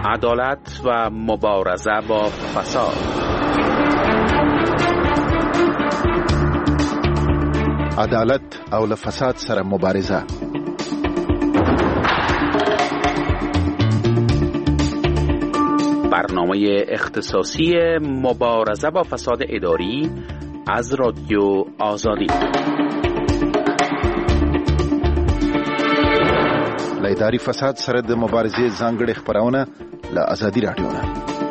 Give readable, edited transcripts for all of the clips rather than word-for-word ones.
عدالت و مبارزه با فساد. عدالت او له فساد سره مبارزه. برنامه اختصاصی مبارزه با فساد اداری از رادیو آزادی. له اداري فساد سره د مبارزې ځانګړې خبرونه له آزادي رادیو نه.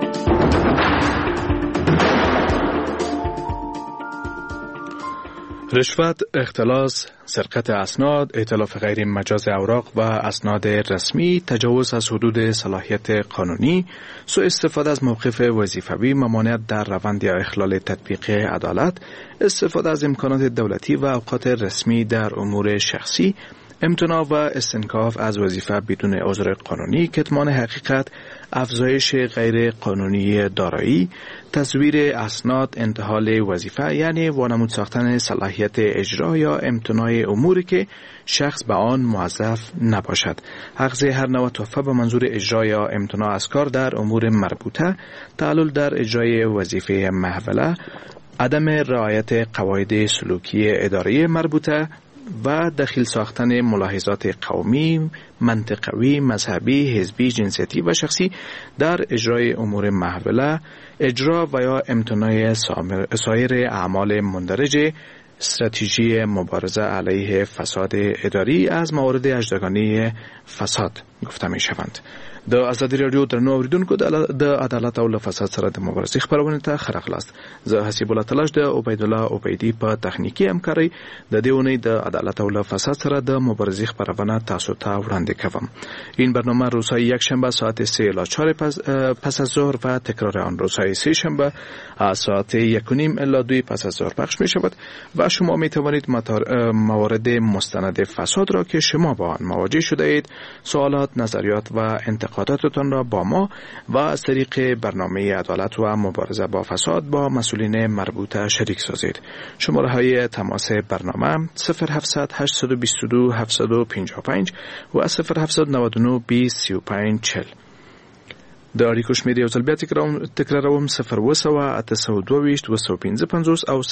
رشوت، اختلاس، سرقت اسناد، ائتلاف غیر مجاز اوراق و اسناد رسمی، تجاوز از حدود صلاحیت قانونی، سوء استفاده از موقف وظیفوی، ممانعت در روند یا اخلال تطبیق عدالت، استفاده از امکانات دولتی و اوقات رسمی در امور شخصی، امتناع و استنکاف از وظیفه بدون عذر قانونی، کتمان حقیقت، افزایش غیر قانونی دارایی، تزویر اسناد، انتحال وظیفه یعنی وانمود ساختن صلاحیت اجرا یا امتناع اموری که شخص به آن موظف نباشد، اخذ هر نوع تحفه به منظور اجرا یا امتناع از کار در امور مربوطه، تعلل در اجرای وظیفه محوله، عدم رعایت قواعد سلوکی اداری مربوطه و دخیل ساختن ملاحظات قومی، منطقوی، مذهبی، حزبی، جنسیتی و شخصی در اجرای امور محوله، اجرا و یا امتناع سایر اعمال مندرج استراتژی مبارزه علیه فساد اداری از موارد اجزاگانه فساد گفته می شوند. د آزادی رادیو درنو اوریدونکو د عدالت او له فساد سره د مبارزې خبرونه ته خراغلاست. زه حسیب الله تلاش د عبید الله عبیدی په تخنیکی همکاري د دې اونۍ د عدالت او له فساد سره د مبارزې خبرونه تاسو ته وړاندې کوم. این برنامه روزهای یک شنبه ساعت 3 الی 4 پس از ظهر و تکرار آن روزهای سه شنبه ساعت 1:30 الی 2 پس از ظهر پخش می شود و شما می توانید موارد مستند فساد را که شما با آن مواجه شده اید، سوالات، نظریات و انتقاداتتان را با ما و از طریق برنامه عدالت و مبارزه با فساد با مسئولین مربوطه شریک سازید. شماره های تماس برنامه 0700 822 755 و 0799 20 35 40. د اړیکو شمېر یو ځل بیا تکراروم 0 822 255 او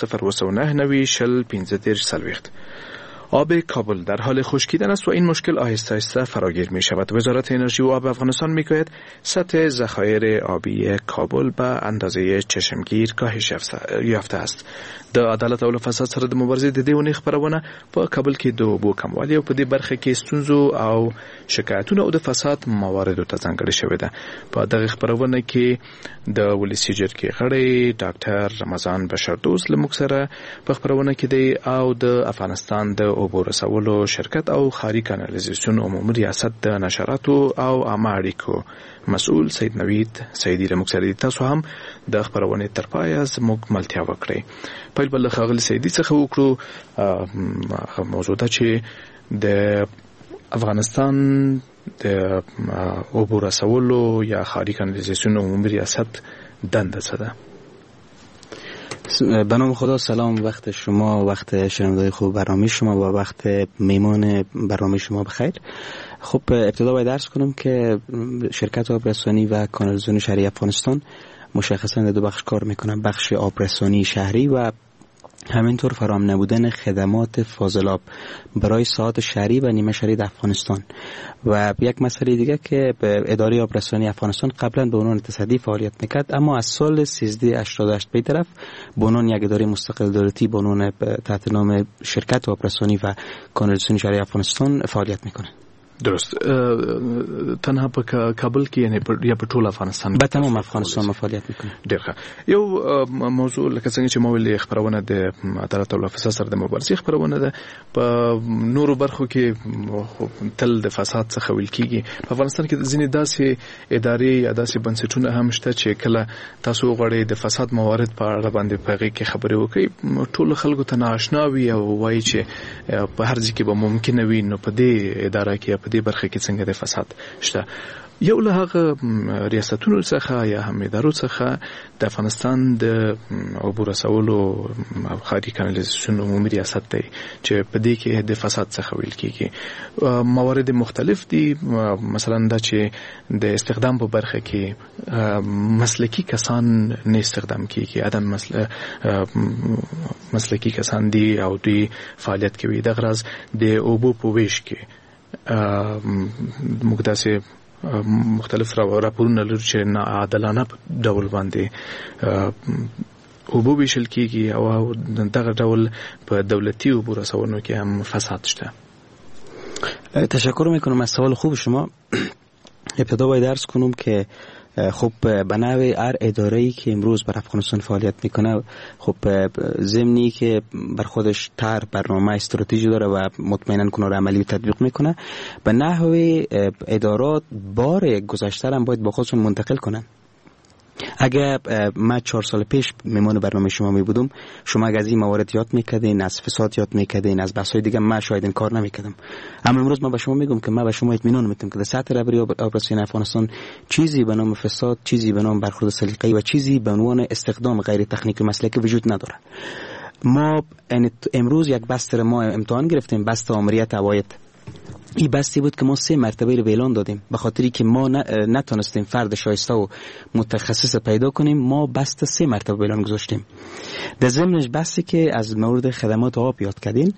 0 آب کابل در حال خشکیدن است و این مشکل آهسته آهسته فراگیر می شود. وزارت انرژی و آب افغانستان می گوید سطح ذخایر آبی کابل به اندازه چشمگیر کاهش یافته است. د عدالت او فساد سره د مبارزې د دې ونې خبرونه په کابل کې د اوبو کموالی او په دې برخه کې ستونزو او شکایتونو او د فساد مواردو ته ځانګړې شوې ده. په دغه خبرونه کې د ولسی جرګې غړی ډاکټر رمضان بشردوست له موږ سره په خبرونه کې دی او د افغانستان د اوبو رسولو شرکت او خاري کانالیزاسیون عمومي ریاست د نشراتو او عامه اړیکو مسؤل سید نوید سیدی له موږ سره تاسو هم د خبرونه تر پای زموږ ملتیا وکړئ. پیل بل خاغلی سیدی څخه وکړو موضوع ده چې د افغانستان د اوبو رسولو یا خاري کانالیزاسیون عمومي ریاست دنده څه ده؟ به نام خدا، سلام، وقت شما، وقت شنوندگان خوب برنامه شما و وقت میمان برنامه شما بخیر. خب ابتدا باید عرض کنم که شرکت آبرسانی و کانالیزاسیون شهری افغانستان مشخصا در دو بخش کار میکنن، بخش آبرسانی شهری و همینطور فراهم نبودن خدمات فاضلاب برای ساحات شهری و نیمه شهری در افغانستان. و یک مسئله دیگه که اداره آبرسانی افغانستان قبلا به عنوان تصدی فعالیت میکرد، اما از سال 1388 به طرف به عنوان یک اداره مستقل دولتی به عنوان تحت نام شرکت آبرسانی و کانالیزاسیون شهری افغانستان فعالیت میکنه. درست. تنها په کابل کې یا په ټول افغانستان؟ په تمام افغانستان فعالیت میکنه. ډیر ښه. یو موضوع لکه څنګه چې ما ویلې خبرونه د عدالت او فساد سره د مبارزې خبرونه ده، په نورو برخو کې تل د فساد څخه ویل کیږي. په افغانستان کې ځینې داسې ادارې یا داسې بنسټونه هم شته چې کله تاسو غواړئ د فساد موارد په اړه باندې په هغې کې خبرې وکړئ، ټول خلکو ته نااشنا وي او وایي چې په هر ځای کې به ممکنه وي، نو په دې اداره کې په دې برخه کې څنګه د فساد شته. یو له هغه ریاستونو څخه یا هم ادارو څخه د افغانستان د اوبو رسولو ښاري کانالیزاسیون عمومي ریاست دی چې په دې کې د فساد څخه ویل کېږي. موارد مختلف دي، مثلا دا چې د استخدام په برخه کې مسلکی کسان نه استخدام کېږي، عدم مسلکی کسان دي او دوی فعالیت کوي. د غرض د اوبو په ویش کې موږ داسې مختلف راپورونه لرو چې ناعادلانه ډول باندې اوبو ویشل کېږي او دغه ډول په دولتي اوبو رسونو کې هم فساد شته. تشکر میکنم از سوال خوب شما. ابتدا باید عرض کنم که خب به نوع هر اداره‌ای که امروز بر افغانستان فعالیت میکنه خب ضمنی که بر خودش برنامه استراتژی داره و مطمئنا کنار عملی تطبیق میکنه، به نحو ادارات بار گذشته هم باید با خودشون منتقل کنن. اگه من 4 سال پیش میمون برنامه شما می بودم، شما از این موارد یاد میکردین، از فساد یاد میکردین، از بحث‌های دیگه، من شاید این کار نمیکردم. اما امروز من به شما میگم که من به شما اطمینان میدم که در سطح رهبری اپراسیون افغانستان چیزی به نام فساد، چیزی به نام برخورد سلیقه‌ای و چیزی به عنوان استخدام غیر تکنیکی مسلکی وجود نداره. ما امروز یک بستر ما امتحان گرفتیم، بست آمریت عواید. این بستی بود که ما 3 مرتبه رو اعلان دادیم، به خاطری که ما نتونستیم فرد شایسته و متخصص پیدا کنیم. ما بست 3 مرتبه اعلان گذاشتیم. در ضمنش بستی که از مورد خدمات آب یاد کردین.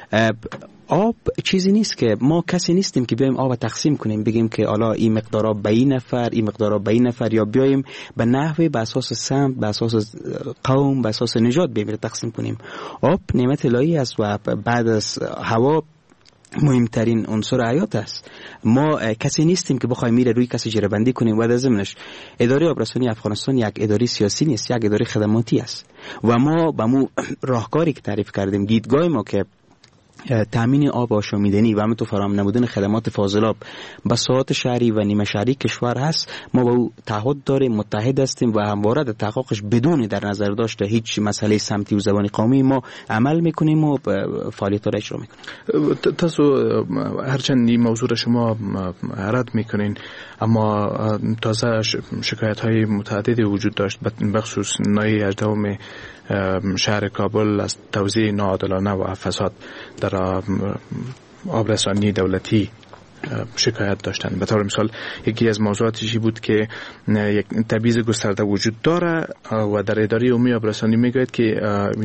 آب چیزی نیست که ما کسی نیستیم که بیایم آب تقسیم کنیم، بگیم که حالا این مقدار آب به این نفر، این مقدار آب به این نفر، یا بیایم به نحوی به اساس سمت، به اساس قوم، به اساس نژاد بیایم تقسیم کنیم. آب نعمت الهی است و بعد از هوا مهمترین عنصر حیات است. ما کسی نیستیم که بخوایم میره روی کسی جره بندی کنیم. و در ضمنش اداره آبرسانی افغانستان یک اداره سیاسی نیست، یک اداره خدماتی است و ما به مو راهکاری که تعریف کردیم، دیدگاه ما که تامین آب آشامیدنی و همینطور فراهم نمودن خدمات فاضلاب به ساحات شهری و نیمه شهری کشور هست، ما با او تعهد داریم، متحد هستیم و همواره در تحققش بدون در نظر داشته هیچ مسئله سمتی و زبانی قومی ما عمل میکنیم و فعالیت را اجرا میکنیم. تاسو هرچند این موضوع شما رد میکنین، اما تازه شکایت های متعددی وجود داشت بخصوص نای 18 شهر کابل از توزیع ناعادلانه و فساد در آبرسانی دولتی شکایت داشتن. به طور مثال یکی از موضوعاتش بود که یک تبعیض گسترده وجود داره و در اداره عمومی آبرسانی میگوید که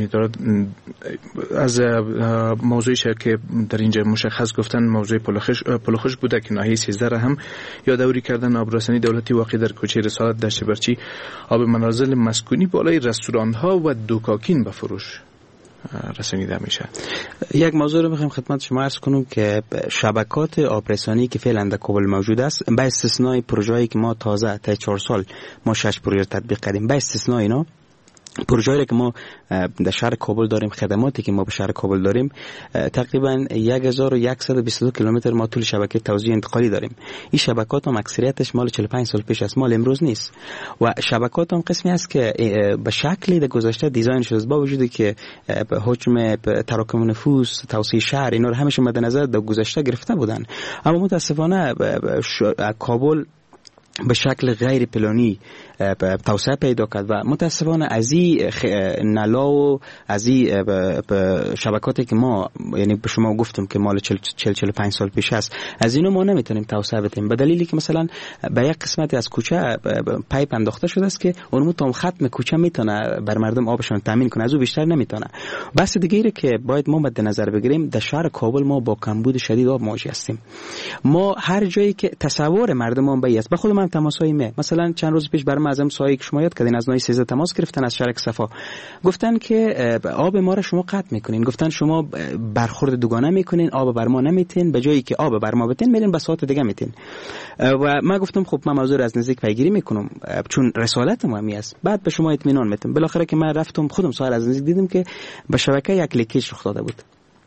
از موضوعی که در اینجا مشخص گفتن موضوع پلوخش بوده که ناحیه 13 هم یادآوری کردن آبرسانی دولتی واقع در کوچه رسالت دشت برچی آب منازل مسکونی بالای رستوران ها و دوکاکین به فروش رسانیده میشه. یک موضوع رو میخوام خدمت شما عرض کنم که شبکات آبرسانی که فعلا در کابل موجود است، به استثنای پروژه‌ای که ما تازه تا 4 سال ما 6 پروژه تطبیق کردیم، به استثنای اینا پروژه‌ای که ما در شهر کابل داریم، خدماتی که ما به شهر کابل داریم، تقریبا 1122 کیلومتر ما طول شبکه توزیع انتقالی داریم. این شبکات هم اکثریتش مال 45 سال پیش است، مال امروز نیست. و شبکات هم قسمی است که به شکلی در گذشته دیزاین شده، با وجودی که حجم تراکم نفوس، توسعه شهر، اینا رو همیشه مد نظر در گذشته گرفته بودن، اما متاسفانه کابل به شکل غیر پلانی توسعه پیدا کرد و متاسفانه از این نلا و از این شبکاتی که ما، یعنی به شما گفتم که مال 45 سال پیش است، از اینو ما نمیتونیم توسعه بدیم، به دلیلی که مثلا به یک قسمتی از کوچه پایپ انداخته شده است که اون تا ختم کوچه میتونه بر مردم آبشون تامین کنه، از او بیشتر نمیتونه. بس دیگه که باید ما مد نظر بگیریم، در شهر کابل ما با کمبود شدید آب مواجه هستیم. ما هر جایی که تصور مردمان به است، به خود من تماسایی مثلا چند روز پیش برام از سایه که شما یاد کردین از نای 13 تماس گرفتن از شرک صفا، گفتن که آب ما را شما قطع میکنین، گفتن شما برخورد دوگانه میکنین، آب بر ما نمیتین، به جایی که آب بر ما بتین میرین به ساعت دیگه میتین. و ما گفتم خب من موضوع از نزدیک پیگیری میکنم چون رسالت مهمی است، بعد به شما اطمینان میدم. بالاخره که من رفتم خودم سوال از نزدیک دیدم که به شبکه یک لیکیج رخ داده بود.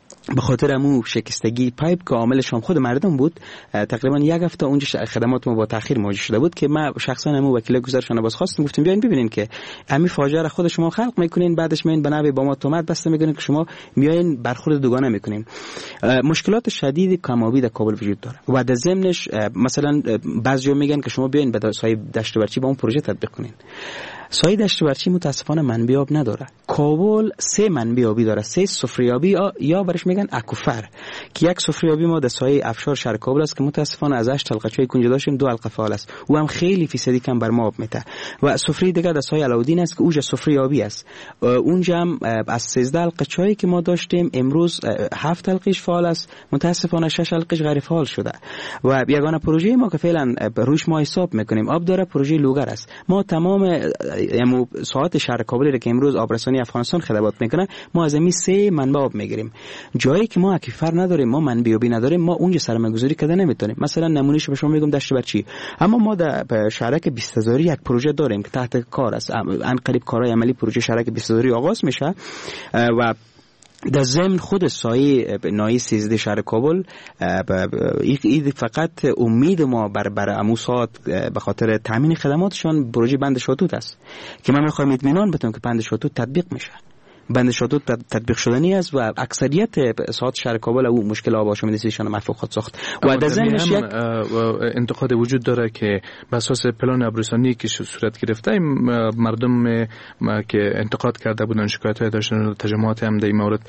به خاطر امو شکستگی پایپ که عاملش هم خود مردم بود، تقریبا یک هفته اونجا خدمات ما با تاخیر مواجه شده بود که ما شخصا امو وکیل گزارشانه باز خواستیم، گفتیم بیاین ببینین که امی فاجعه را خود شما خلق میکنین، بعدش میاین به نوی با ما تهمت بسته میکنین که شما میاین برخورد دوگانه میکنین. مشکلات شدید کمابی در کابل وجود داره و در ضمنش مثلا بعضیا میگن که شما بیاین به سایه دشت و برچی با اون پروژه تطبیق کنین. سایه دشت و برچی متاسفانه منبع آب نداره. کابل 3 منبع آبی داره، 3 سفریابی یا برش میگن اکوفر، که یک سفریابی ما در سایه افشار شهر کابل است که متاسفانه از 8 حلقه‌چای کنجا داشتیم 2 حلقه فعال است، او هم خیلی فیصدی کم بر ما آب میده. و سفری دیگه در سایه علاودین است که اوجا سفریابی است، اونجا هم از 13 حلقه چایی که ما داشتیم امروز 7 حلقهش فعال است، متاسفانه 6 حلقهش غیر فعال شده. و یگانه پروژه ما که فعلا روش ما حساب میکنیم آب داره پروژه لوگر است. ما تمام ساعت شهر کابل را که امروز آبرسانی افغانستان خدمات میکنه ما از این 3 منبع آب میگیریم. جایی که ما اکیفر نداریم، ما منبع آبی نداریم، ما اونجا سرمایه‌گذاری کردن نمیتونیم. مثلا نمونهش به شما میگم دشت برچی، اما ما در شهرک 20000 یک پروژه داریم که تحت کار است، ان قریب کارهای عملی پروژه شهرک 20000 آغاز میشه و در ضمن خود سایه نای 13 شهر کابل این فقط امید ما بر اموسات به خاطر تامین خدماتشان پروژه بند شاتوت است که من میخوایم اطمینان بدم که بند شاتوت تطبیق میشه. بند شاتوت تطبیق شدنی است و اکثریت ساعات شهر کابل او مشکل آب آشامیدگیشان مفعول خود ساخت. و در ضمنش یک انتقاد وجود داره که بر اساس پلان ابرسانی که صورت گرفته مردم که انتقاد کرده بودن، شکایت‌های داشتن، تجمعات هم در این مورد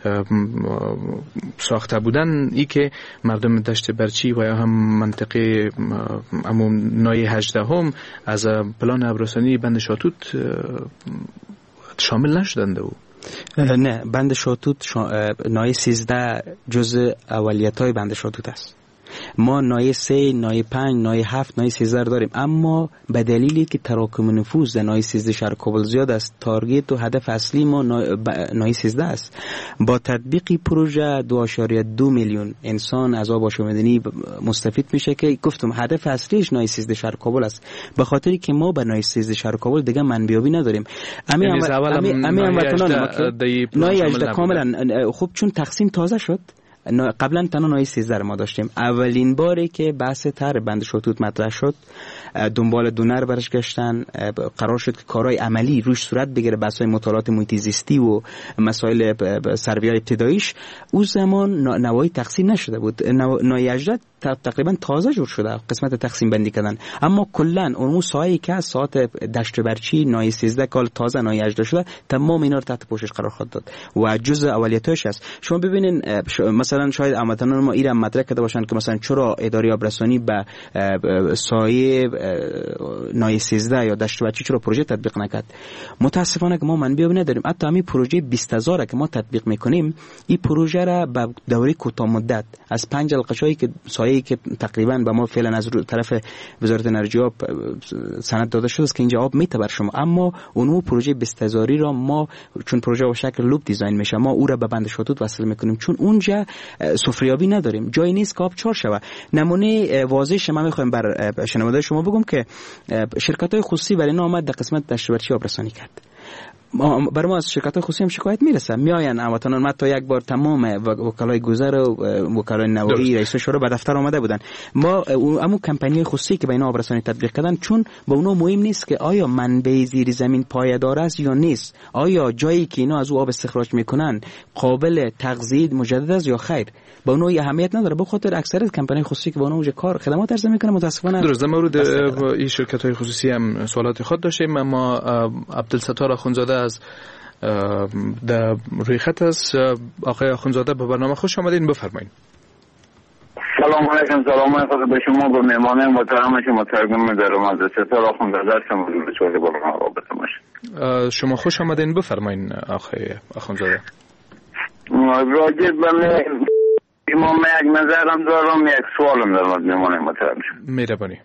ساخته بودن، ای که مردم دشت برچی و یا هم منطقه نای 18 هم از پلان ابرسانی بند شاتوت شامل نشدند. نه، بند شاتوت نای 13 جزء اولیت‌های بند شاتوت است. ما نای 3، نای 5، نای 7، نای 13 داریم، اما به دلیلی که تراکم نفوذ در نای 13 شهر کابل زیاد است، تارگت و هدف اصلی ما نای 13 است. با تطبیق پروژه 2.2 میلیون انسان از آب آشامیدنی مستفید میشه که گفتم هدف اصلیش نای 13 شهر کابل است. به خاطری که ما به نای 13 شهر کابل دیگه منبع آبی نداریم. نای 18 کاملا خوب چون تقسیم تازه شد. قبلا تنها نای 13 ما داشتیم. اولین باری که بحث طرح بند شاتوت مطرح شد، دنبال دونر برش گشتن، قرار شد که کارهای عملی روش صورت بگیره، بحث‌های مطالعات محیط زیستی و مسائل سروی‌های ابتداییش. اون زمان نوایی تقسیم نشده بود. نای 18 تقریبا تازه جور شده قسمت تقسیم بندی کردن، اما کلا اون سایه‌ای که از ساعت دشت برچی نای 13 کال تازه نای 18 شده، تمام اینا رو تحت پوشش قرار خواهد داد و جزء اولیتش است. شما ببینین مثلا شاید هموطنان ما ایران مطرح کرده باشن که مثلا چرا اداره آبرسانی به سایه نای 13 یا دشت برچی چرا پروژه تطبیق نکرد. متاسفانه که ما منبع نداریم. حتی همین پروژه 20000 که ما تطبیق میکنیم، این پروژه را به دوره کوتاه مدت از 5 حلقه‌ای که سایه‌ای که تقریبا به ما فعلا از طرف وزارت انرژی آب سند داده شده است که اینجا آب میته بر شما، اما اونو پروژه 20000 را ما چون پروژه به شکل لوپ دیزاین میشه، ما او را به بند شاتوت وصل میکنیم چون اونجا سفریابی نداریم، جایی نیست که آب چار شوه. نمونه واضحش ما میخوایم بر شنونده شما بگم که شرکت‌های خصوصی برای اینا آمد در قسمت دشت برچی آبرسانی کرد. برای ما از شرکت‌های خصوصی هم شکایت میرسه، میآین هموطنان ما تا یک بار تمام وکلای گذر و وکلای نوایی رئیس شورا به دفتر آمده بودن. ما همون کمپانی‌های خصوصی که به اینا آبرسانی تطبیق کردن، چون به اونا مهم نیست که آیا منبع زیر زمین پایدار است یا نیست، آیا جایی که اینا از او آب استخراج میکنن قابل تغذیه مجدد است یا خیر، به اونا اهمیت نداره. به خاطر اکثریت کمپانی‌های خصوصی که به اونا کار خدمات عرضه میکنه متاسفانه درست در مورد این شرکت‌های خصوصی هم سوالات خود داشتیم. اما عبدالستار اخوندزاده از در روی خط است. آقای اخوندزاده به برنامه خوش آمدین، بفرمایید. سلام علیکم. سلام علیکم به شما، به مهمان محترم شما. ترجمه دارم از ستاره اخوندزاده هستم. به برنامه رابطه باشید. شما خوش آمدین، بفرمایید آقای اخوندزاده. راجع به امام یک نظرم دارم، یک سوالم دارم مهمان محترم شما. مهربانی.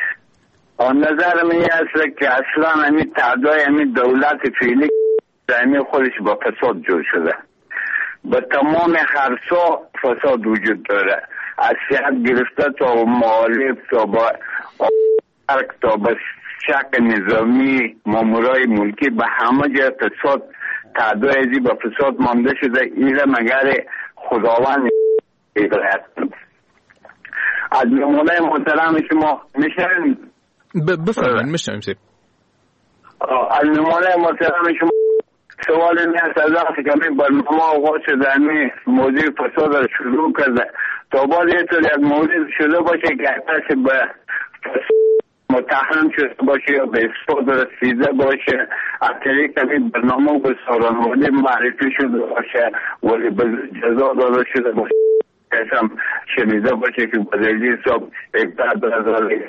نظر من است که اصلا همین تعدای همین دولت فعلی همین خودش با فساد جور شده، با تمام خرسا فساد وجود داره، از صحت گرفته تا مالک تا با تا با شک نظامی مامورای ملکی، به همه جای فساد تعدای ازی با فساد مانده شده. ایره مگر خداوند هدایت کنه. از نمونه محترم شما میشنویم؟ بفرمایید میشنویم سید. از نمونه محترم شما سوال این است از وقتی که همین برنامه آغاز شده همین موضوع فساد را شروع کرده تا بعد یه طور یک موضوع شده باشه که کسی به متهم شده باشه یا به اثبات رسیده باشه از طریق همین برنامه به سارانوانی معرفی شده باشه ولی به جزا داده شده باشه کسم شنیده باشه که بدلی حساب یک بعد از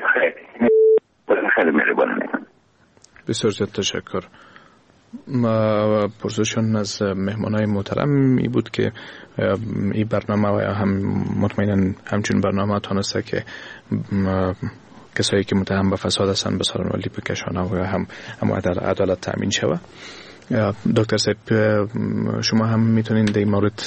خیلی مهربانی. بسیار زیاد تشکر. پرسشون از مهمانای محترم ای بود که این برنامه و هم مطمئنا همچون برنامه تانسته که کسایی که متهم به فساد هستند به سارانولی بکشانه و هم در عدالت تامین شود. دکتر صاحب شما هم میتونین در این مورد؟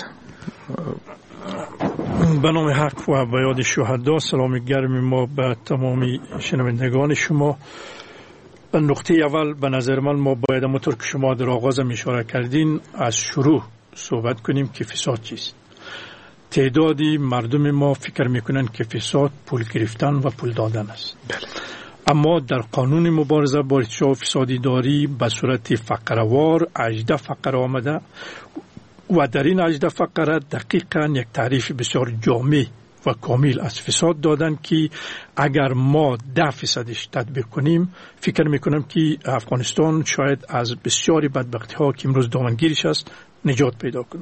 به نام حق و به یاد شهدا سلام گرم ما به تمامی شنوندگان شما. نقطه اول به نظر من ما باید همونطور که شما در آغاز اشاره کردین از شروع صحبت کنیم که فساد چیست. تعدادی مردم ما فکر میکنن که فساد پول گرفتن و پول دادن است. اما در قانون مبارزه با ارتشاء فسادی داری به صورت فقره‌وار 18 فقره آمده و در این 18 فقره دقیقاً یک تعریف بسیار جامع و کامل از فساد دادن که اگر ما 10% تطبیق کنیم فکر میکنم که افغانستان شاید از بسیاری بدبختی ها که امروز دامنگیرش است نجات پیدا کنه.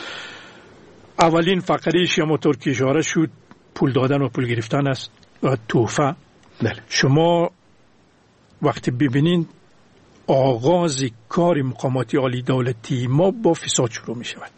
اولین فقرهش همونطور که اشاره شد پول دادن و پول گرفتن است و تحفه. شما وقتی ببینید آغاز کار مقامات عالی دولتی ما با فساد شروع می شود.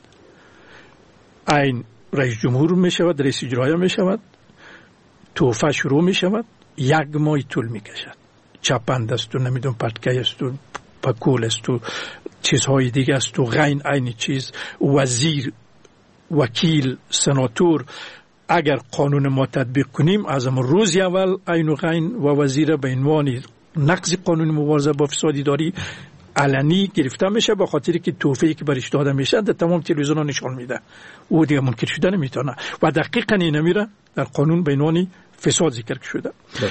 این رئیس جمهور می شود، رئیس اجرایی می شود، تحفه شروع می شود، یک ماه طول می کشد. چپند است و نمیدون پتکه است و پکول است و چیزهای دیگه است و غین این چیز، وزیر، وکیل، سناتور. اگر قانون ما تطبیق کنیم از روز اول این و غین و وزیر به عنوان نقض قانون مبارزه با فساد اداری علنی گرفته میشه به خاطری که توفیقی که برش داده میشه در تمام تلویزیون‌ها نشان میده. او دیگه منکر شده نمیتونه و دقیقاً این میره در قانون به عنوان فساد ذکر شده.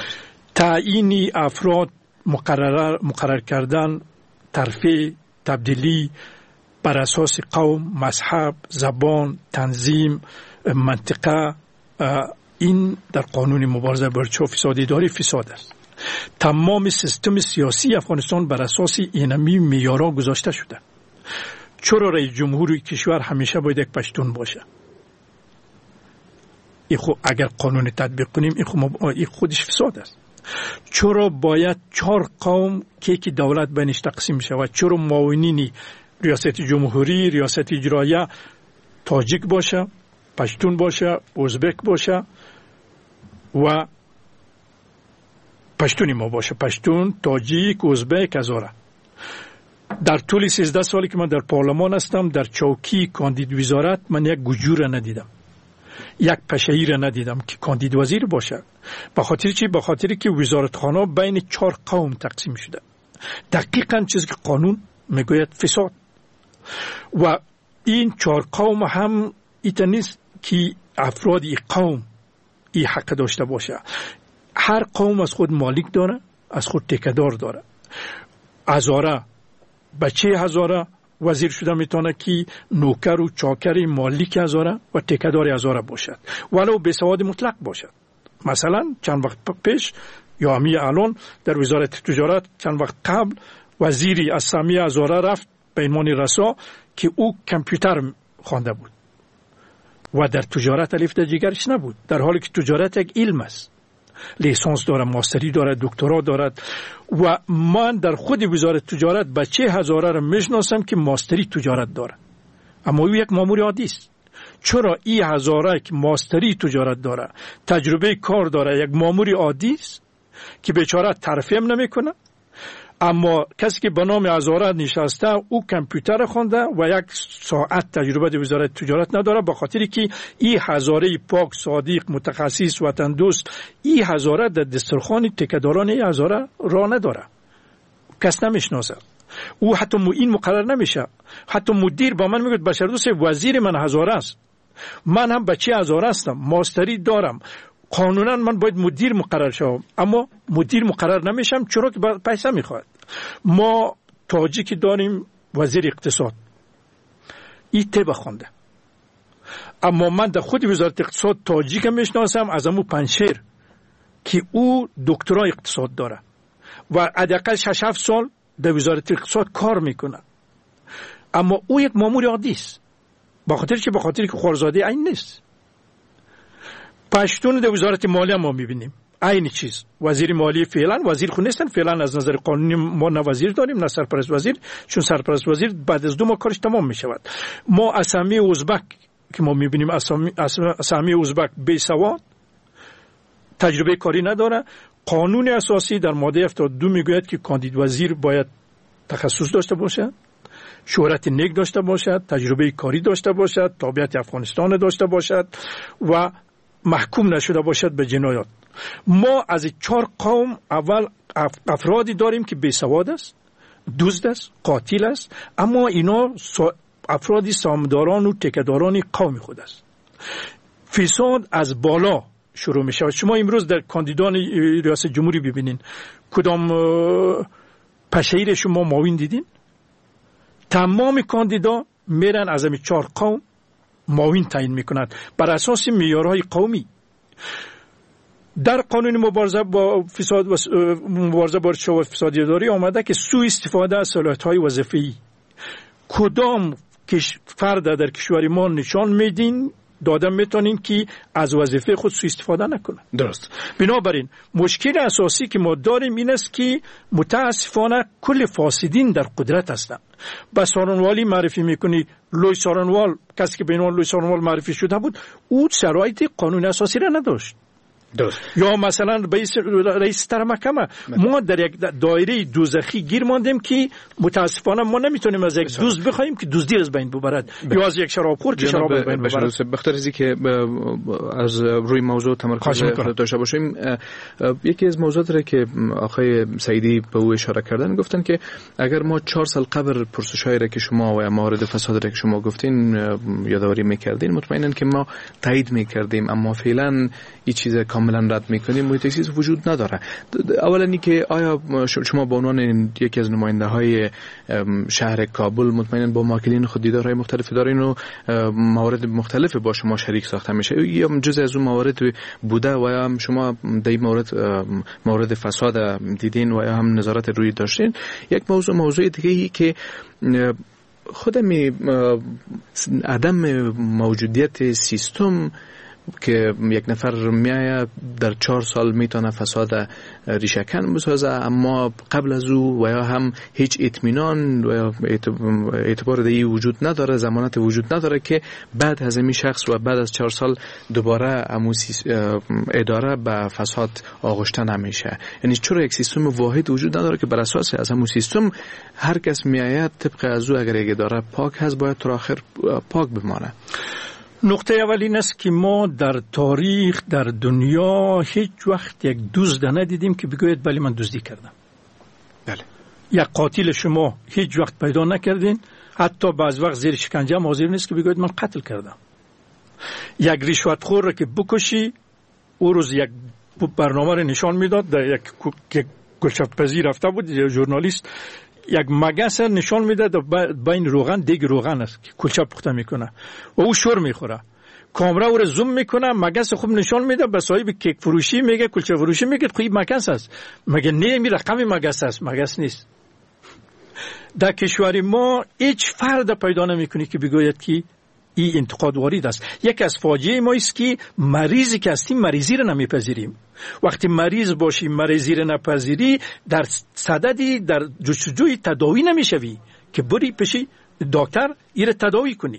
تعیین افراد، مقرر کردن، ترفیع، تبدیلی بر اساس قوم، مذهب، زبان، تنظیم، منطقه، این در قانون مبارزه با ارتشاء فسادی اداری فساد است. تمام سیستم سیاسی افغانستان بر اساس اینمی معیارها گذاشته شده. چرا رئیس جمهور کشور همیشه باید یک پشتون باشه؟ این خود اگر قانون تطبیق کنیم این خودش فساد است. چرا باید 4 قوم که دولت بینش تقسیم شود؟ چرا معاونین ریاست جمهوری، ریاست اجرایی تاجیک باشه، پشتون باشه، ازبک باشه و پشتونی ما باشه، پشتون، تاجیک، ازبک، هزاره. در طول 13 سالی که من در پارلمان هستم در چوکی کاندید وزارت من یک گجور ندیدم، یک پشه‌ای را ندیدم که کاندید وزیر باشه. به خاطر چی؟ به خاطر که وزارتخانه بین 4 قوم تقسیم شده. دقیقاً چیزی که قانون میگوید فساد. و این 4 قوم هم نیست که افراد این قوم این حق داشته باشه. هر قوم از خود مالک داره، از خود تکدار داره. هزاره بچه هزاره وزیر شده میتونه که نوکر و چاکر مالک هزاره و تکدار هزاره باشد ولو به سواد مطلق باشد. مثلا چند وقت پیش یا همی الان در وزارت تجارت چند وقت قبل وزیری از سامی هزاره رفت به عنوان رسا که او کامپیوتر خوانده بود و در تجارت الف در جگرش نبود، در حالی که تجارت یک علم است. لیسانس داره، ماستری داره، دکترا دارد. و من در خود وزارت تجارت بچه هزاره را میشناسم که ماستری تجارت داره، اما او یک مامور عادی است. چرا این هزاره که ماستری تجارت داره، تجربه کار داره، یک مامور عادی است که بیچاره ترفیع نمیکنه، اما کسی که به نام هزاره نشسته او کامپیوتر خونده و 1 ساعت تجربه در وزارت تجارت نداره، به خاطری که این هزاره پاک، صادق، متخصص، وطن دوست، این هزاره در دسترخوان تکداران این هزاره را نداره، کس نمیشناسه. او حتی این مقرر نمیشه. حتی مدیر با من میگه بشردوست وزیر من هزاره است، من هم بچه هزاره هستم، ماستری دارم، قانونا من باید مدیر مقرر شوم، اما مدیر مقرر نمیشم چرا که پیسه میخواد. ما تاجیکی داریم وزیر اقتصاد، این تبه خونده، اما من در خود وزارت اقتصاد تاجیک میشناسم از امو پنشیر که او دکترای اقتصاد داره و حداقل 6-7 سال در وزارت اقتصاد کار میکنه، اما او یک مامور عادی است. به خاطر که خورزاده این نیست. پشتون در وزارت مالیه ما میبینیم این چیز، وزیر مالیه فعلا وزیر خود نیستن، فعلا از نظر قانونی ما نه وزیر داریم نه سرپرست وزیر، چون سرپرست وزیر بعد از 2 ماه کارش تمام میشود. ما اسامی ازبک که ما میبینیم اسامی ازبک بی سواد، تجربه کاری نداره. قانون اساسی در ماده 72 میگوید که کاندید وزیر باید تخصص داشته باشد، شهرت نیک داشته باشد، تجربه کاری داشته باشد، تابعیت افغانستان داشته باشد و محکوم نشده باشد به جنایات. ما از 4 قوم اول افرادی داریم که بی سواد است، دزد است، قاتل است، اما اینا افرادی سامداران و تکداران قوم خود است. فساد از بالا شروع می شود. شما امروز در کاندیدان ریاست جمهوری ببینین کدام پشهیر شما معاون دیدین؟ تمام کاندیدا میرن از همین 4 قوم معاون تعیین میکنند بر اساس معیارهای قومی. در قانون مبارزه با فساد و مبارزه با رشوه و فساد اداری آمده که سوء استفاده از صلاحیت‌های وظیفه‌ای کدام فرد در کشور ما نشان میدین دادن میتونین که از وظیفه خود سوء استفاده نکنه. درست. بنابراین مشکل اساسی که ما داریم این است که متاسفانه کل فاسدین در قدرت هستند. با سارنوالی معرفی میکنی، لوی سارنوال کسی که به عنوان لوی سارنوال معرفی شده بود او شرایط قانون اساسی را نداشت. درست. یا مثلا رئیس محکمه ما در یک دایره دوزخی گیر ماندیم که متاسفانه ما نمیتونیم از یک دزد بخوایم که دزدی از بین ببرد یا از یک شرابخور که شراب از بین ببرد. بخاطر از اینکه از روی موضوع تمرکز داشته باشیم، یکی از موضوعاتی که آقای سعیدی به او اشاره کردن گفتن که اگر ما 4 سال قبل پرسش‌هایی را که شما و موارد فساد را که شما گفتین یادآوری می‌کردین مطمئناً که ما تایید می‌کردیم، اما فعلا این چیز کاملا رد میکنیم، محیط زیست وجود نداره. اولا اینکه آیا شما به عنوان یکی از نماینده های شهر کابل مطمئنا با ماکلین خود دیدارهای مختلف دارین و موارد مختلف با شما شریک ساخته میشه، یا جزء از اون موارد بوده و یا هم شما در این مورد فساد دیدین و یا هم نظارت روی داشتین؟ یک موضوع دیگه ای که خودم عدم موجودیت سیستم که یک نفر میآید در 4 سال میتونه فساد ریشه‌کن بسازه، اما قبل از او و یا هم هیچ اطمینان و اعتبار دیگه وجود نداره، ضمانت وجود نداره که بعد از این شخص و بعد از 4 سال دوباره اداره به فساد آغشته نمیشه. یعنی چرا یک سیستم واحد وجود نداره که بر اساس از همون سیستم هر کس میآید طبق از او اگر یک اداره پاک هست باید تا آخر پاک بمانه؟ نقطه اول این است که ما در تاریخ در دنیا هیچ وقت یک دزد ندیدیم که بگوید بله من دزدی کردم. بله. یک قاتل شما هیچ وقت پیدا نکردین، حتی بعض وقت زیر شکنجه هم حاضر نیست که بگوید من قتل کردم. یک رشوتخور را که بکشی او روز یک برنامه را نشان میداد، در یک گلشفت‌پزی رفته بود یک ژورنالیست، یک مگس نشان میده بین روغن دیگ روغن است که کلچه پخته میکنه و او شور میخوره، کامرا او رو زوم میکنه، مگس خوب نشان میده، به صاحب کیک فروشی میگه کلچه فروشی میگه خوی مگس است، مگه نه می رقم مگس است، مگس نیست. در کشور ما هیچ فرد پیدا نمیکنی که بگوید که این انتقاد وارد است. یک از فاجعه ما است که مریضی که هستیم مریضی رو نمیپذیریم. وقتی مریض باشی مریضی رو نپذیری در صددی در جستجوی تداوی نمیشوی که بری پیشی دکتر این رو تداوی کنی.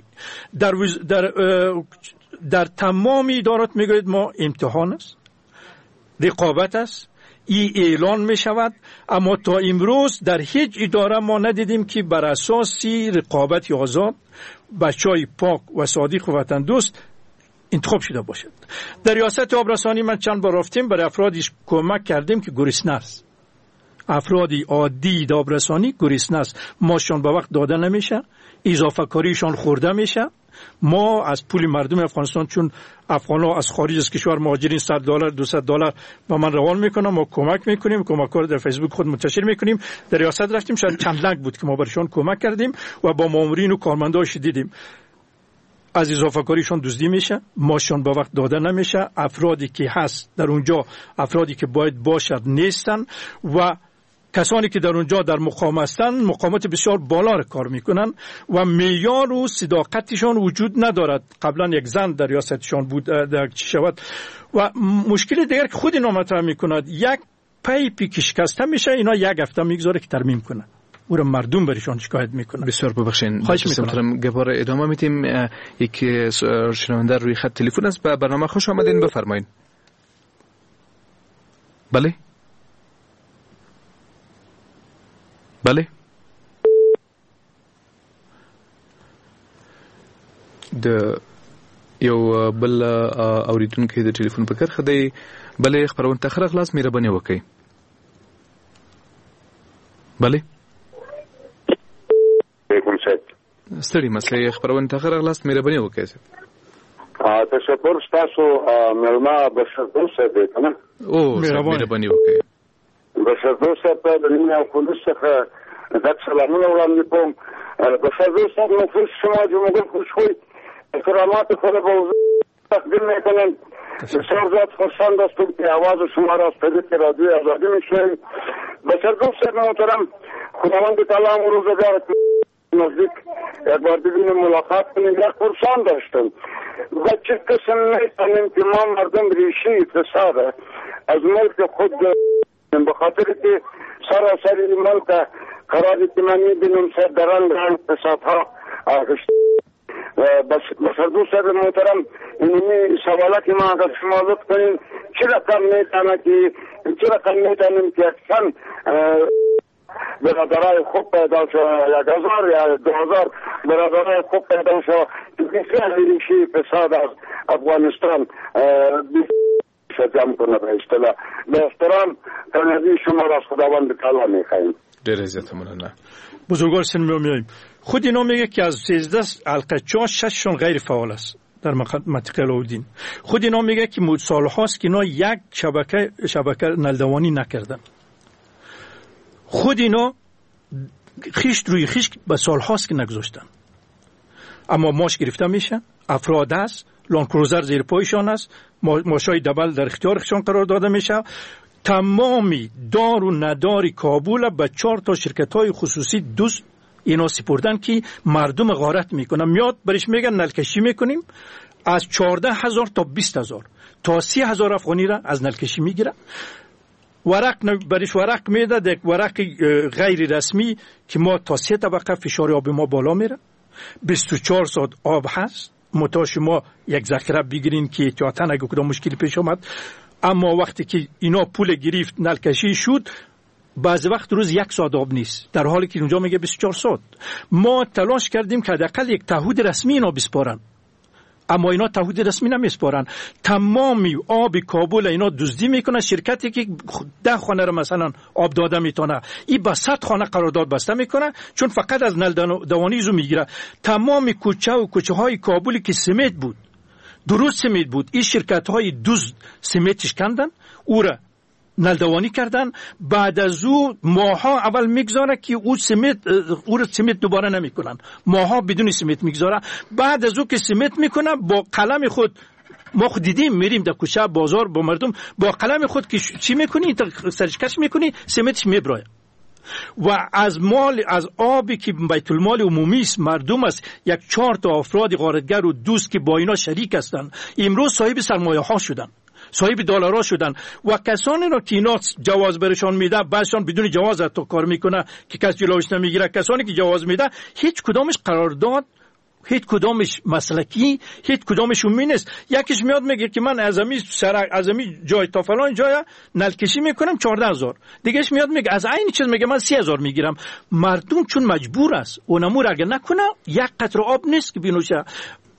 در تمام ادارات میگوید ما امتحان است، رقابت است، این اعلان می شود، اما تا امروز در هیچ اداره ما ندیدیم که بر اساس رقابت آزاد بچهای پاک و صادق و وطن دوست انتخاب شده باشد. در ریاست آبرسانی من چند بار رفتیم برای افرادی کمک کردیم که گرسنه است، افرادی عادی دادرسانی گریسنه است. ماشون به وقت داده نمیشه، اضافه کاریشان خورده میشه. ما از پول مردم افغانستان، چون افغان‌ها از خارج از کشور مهاجرین $100 $200 به من روان میکنن، ما کمک میکنیم، کمک‌ها رو در فیسبوک خود منتشر میکنیم. در ریاست رفتیم، شاید چند لک بود که ما برشان کمک کردیم و با مامورین و کارمنداش دیدیم از اضافه کاریشون دزدی میشه، ماشون به وقت داده نمیشه، افرادی که هست در اونجا افرادی که باید باشد نیستن و کسانی که در اونجا در مقام هستند مقامات بسیار بالا را کار میکنن و معیار و صداقتشان وجود ندارد. قبلا یک زن در ریاستشان بود در چی شود و مشکل دیگر که خود اینا مطرح میکند، یک پیپی که شکسته میشه اینا یک هفته میگذاره که ترمیم کنه، او را مردم برشان شکایت میکنه. بسیار ببخشید، خواهش میکنم گپار ادامه میتیم. یک شنونده روی خط تلفن است. به برنامه خوش آمدین، بفرمایید. بله بله د یو بل اوریدونکو د ټلیفون په کرخه دی. بله خبرونه تخره خلاص مهرباني وکړئ. بله ستړي مسئله خبرونه تخره خلاص مهرباني وکړئ. تشکر تاسو ملما بشردو صاحب کنه او مهرباني وکړئ. بشردو صاحب د دنیا پولیس څخه د سلامونه وړاندې کوم. بشردو صاحب نفوس شما جمهوری خوشخوی اکرامات خود با تقدیم میکنم. بسیار زیاد خوشحال هستم که آواز شما را از طریق رادیو آزادی میشنویم. بشردو صاحب محترم، خداوند تعالی روزگار نزدیک یک بار دیگه ملاقات کنیم. یک پرسان داشتم و چه قسم میتونیم که ما مردم ریشه اقتصاد از ملک خود به خاطر که سراسر این ملک قراری که من میبینم سردران در اقتصادها آغشت. بسردو صاحب محترم، اینمی سوالات که ما اگر شما لطف کنیم چه رقم میتونیم که اکسان برادرای خوب پیدا شد 1000 یا 2000 برادرای خوب پیدا شد که بسیار ریشه اقتصاد از افغانستان جمع کنه. به اصطلاح به احترام تنظیم شما را از خداوند تعالی میخواهیم. دیر عزت مولانا بزرگوار سن میاییم. خود اینا میگه که از 13 حلقه 6 شون غیر فعال است در منطقه علاءالدین. خود اینا میگه که سال هاست که اینا یک شبکه نلدوانی نکردن. خود اینا خیشت روی خیشت به سال هاست که نگذاشتن، اما ماش گرفته میشه، افراد است، لانکروزر زیر پایشان است، ماشای دبل در اختیارشان قرار داده میشه. تمامی دار و نداری کابل به 4 تا شرکت‌های خصوصی دوست اینا سپردن که مردم غارت میکنن. میاد برش میگن نلکشی میکنیم، از 14,000 تا 20,000 تا 30,000 افغانی را از نلکشی میگیره. برش ورق میده، یک ورق غیر رسمی که ما تا 3 طبقه فشار آب ما بالا میره. 24 ساعت آب هست، متا شما یک ذخیره بگیرین که احتیاطاً اگه کدام مشکلی پیش آمد. اما وقتی که اینا پول گرفت نلکشی شد، بعض وقت روز 1 ساعت آب نیست، در حالی که اونجا میگه 24 ساعت. ما تلاش کردیم که حداقل یک تعهد رسمی اینا بسپارن، اما اینا تعهد رسمی نمیسپارن. تمامی آب کابل اینا دزدی میکنه. شرکتی که 10 خانه رو مثلا آب داده میتونه، این با 100 خانه قرارداد بسته میکنه، چون فقط از نل دوانی زو میگیره. تمام کوچه و کوچه های کابل که سمت بود، درست سمت بود، این شرکت های دزد سمتش کندن، او را نلدوانی کردن. بعد از او ماها اول میگذاره که او را سمت دوباره نمیکنن، ماها بدون سمت میگذاره. بعد از او که سمت میکنه با قلم خود، ما خود دیدیم میریم در کوچه بازار با مردم، با قلم خود که چی میکنی سرشکش میکنی سمتش میبرای. و از مال، از آبی که بیت المال عمومی است، مردم است، 4 تا افراد غارتگر و دوست که با اینا شریک هستند، امروز صاحب سرمایه ها شدن، صاحب دلارها شدن. و کسانی را که اینا جواز برشان میده، بعضشان بدون جواز حتی کار میکنه که کس جلوش نمیگیره. کسانی که جواز میده هیچ کدامش قرارداد، هیچ کدامش مسلکی، هیچ کدامش عمومی نیست. یکیش میاد میگه که من از امی جای تا فلان جای نلکشی میکنم 14,000، دیگهش میاد میگه از این چیز میگه من 30,000 میگیرم. مردم چون مجبور است اونمو را اگه نکنه یک قطره آب نیست که بینوشه.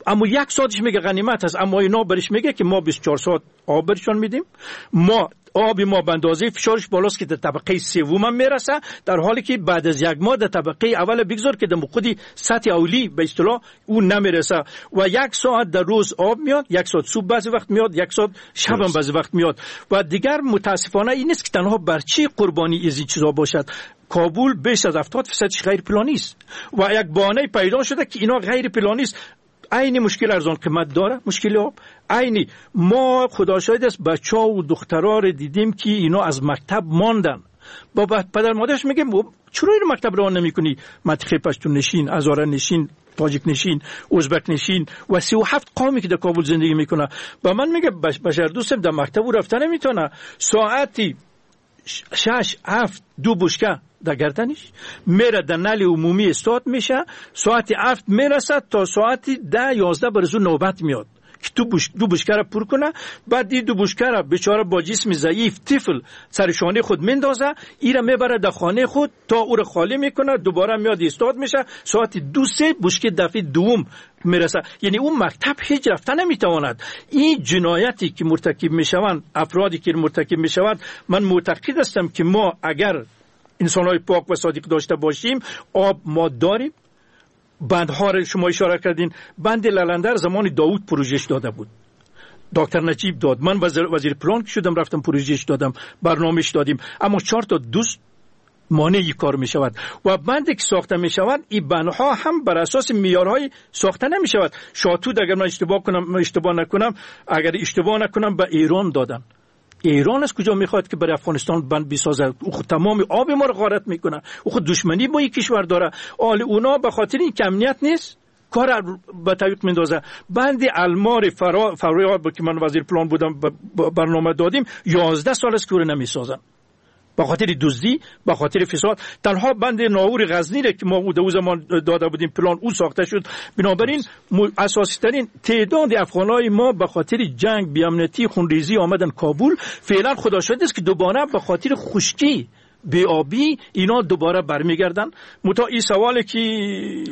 اما 1 ساعتش میگه غنیمت است، اما اینا برش میگه که ما 24 ساعت آب برشان میدیم، ما آب ما به اندازه فشارش بالاست که در طبقه سوم هم میرسه، در حالی که بعد از 1 ماه در طبقه اول بگذار که در خودی سطح اولی به اصطلاح اون نمیرسه و 1 ساعت در روز آب میاد، 1 ساعت صبح بعضی وقت میاد، 1 ساعت شب هم بعضی وقت میاد. و دیگر متاسفانه این نیست که تنها بر چی قربانی از این چیزا باشد. کابل بیش از 70% غیر پلانی است و یک بهانه پیدا شده که اینا غیر پلانی است. عین مشکل ارزان قیمت داره، مشکل آب عینی. ما خدا شاهد است بچه‌ها و دخترها رو دیدیم که اینا از مکتب ماندن، با پدر مادرش میگه چرا این مکتب رو نمی‌کنی؟ منطقه پشتون نشین، هزاره نشین، تاجیک نشین، ازبک نشین و 37 قومی که در کابل زندگی میکنه. با من میگه بشر دوستم در مکتب رفتن نمیتونه، ساعتی 6 7 2 بشکه در گردنش میره، در نل عمومی استاد میشه، ساعت 7 میرسه تا ساعت 10 11 برزو نوبت میاد که دو بشکه را پر کنه. بعد این 2 بشکه را بیچاره با جسم ضعیف طفل سر شانه خود میندازه، ایره میبره در خانه خود تا او را خالی میکنه، دوباره میاد استاد میشه، ساعت 2 3 بشکه دفعه دوم میرسه. یعنی اون مکتب هیچ رفتن نمیتواند. این جنایتی که مرتکب میشوند، افرادی که مرتکب میشوند، من معتقد هستم که ما اگر انسان‌های پاک و صادق داشته باشیم، آب ما داریم. بندها را شما اشاره کردین، بند لالندر زمان داوود پروژهش داده بود، دکتر نجیب داد، من وزیر پلان که شدم رفتم پروژهش دادم، برنامهش دادیم، اما 4 تا دوست مانعی کار می شود. و بندی که ساخته می شود، این بندها هم بر اساس معیارهای ساخته نمی شود. شاتود اگر من اشتباه نکنم به ایران دادن. ایران از کجا میخواد که برای افغانستان بند بسازه؟ او خود تمام آب ما رو غارت میکنه، او خود دشمنی با یک کشور داره. حال اونا به خاطر این کمیت نیست کار به تعویق میندازه. بند المار فریاب که من وزیر پلان بودم برنامه دادیم 11 سال است که او رو نمیسازن، به خاطر دزدی، به خاطر فساد. تنها بند ناور غزنی که ما او زمان داده بودیم پلان او ساخته شد. بنابراین اساسی ترین تعداد افغانای ما به خاطر جنگ، بی‌امنیتی، خونریزی آمدن کابل. فعلا خدا شاهد است که دوباره به خاطر خشکی، بی‌آبی اینا دوباره برمیگردن. این سوالی که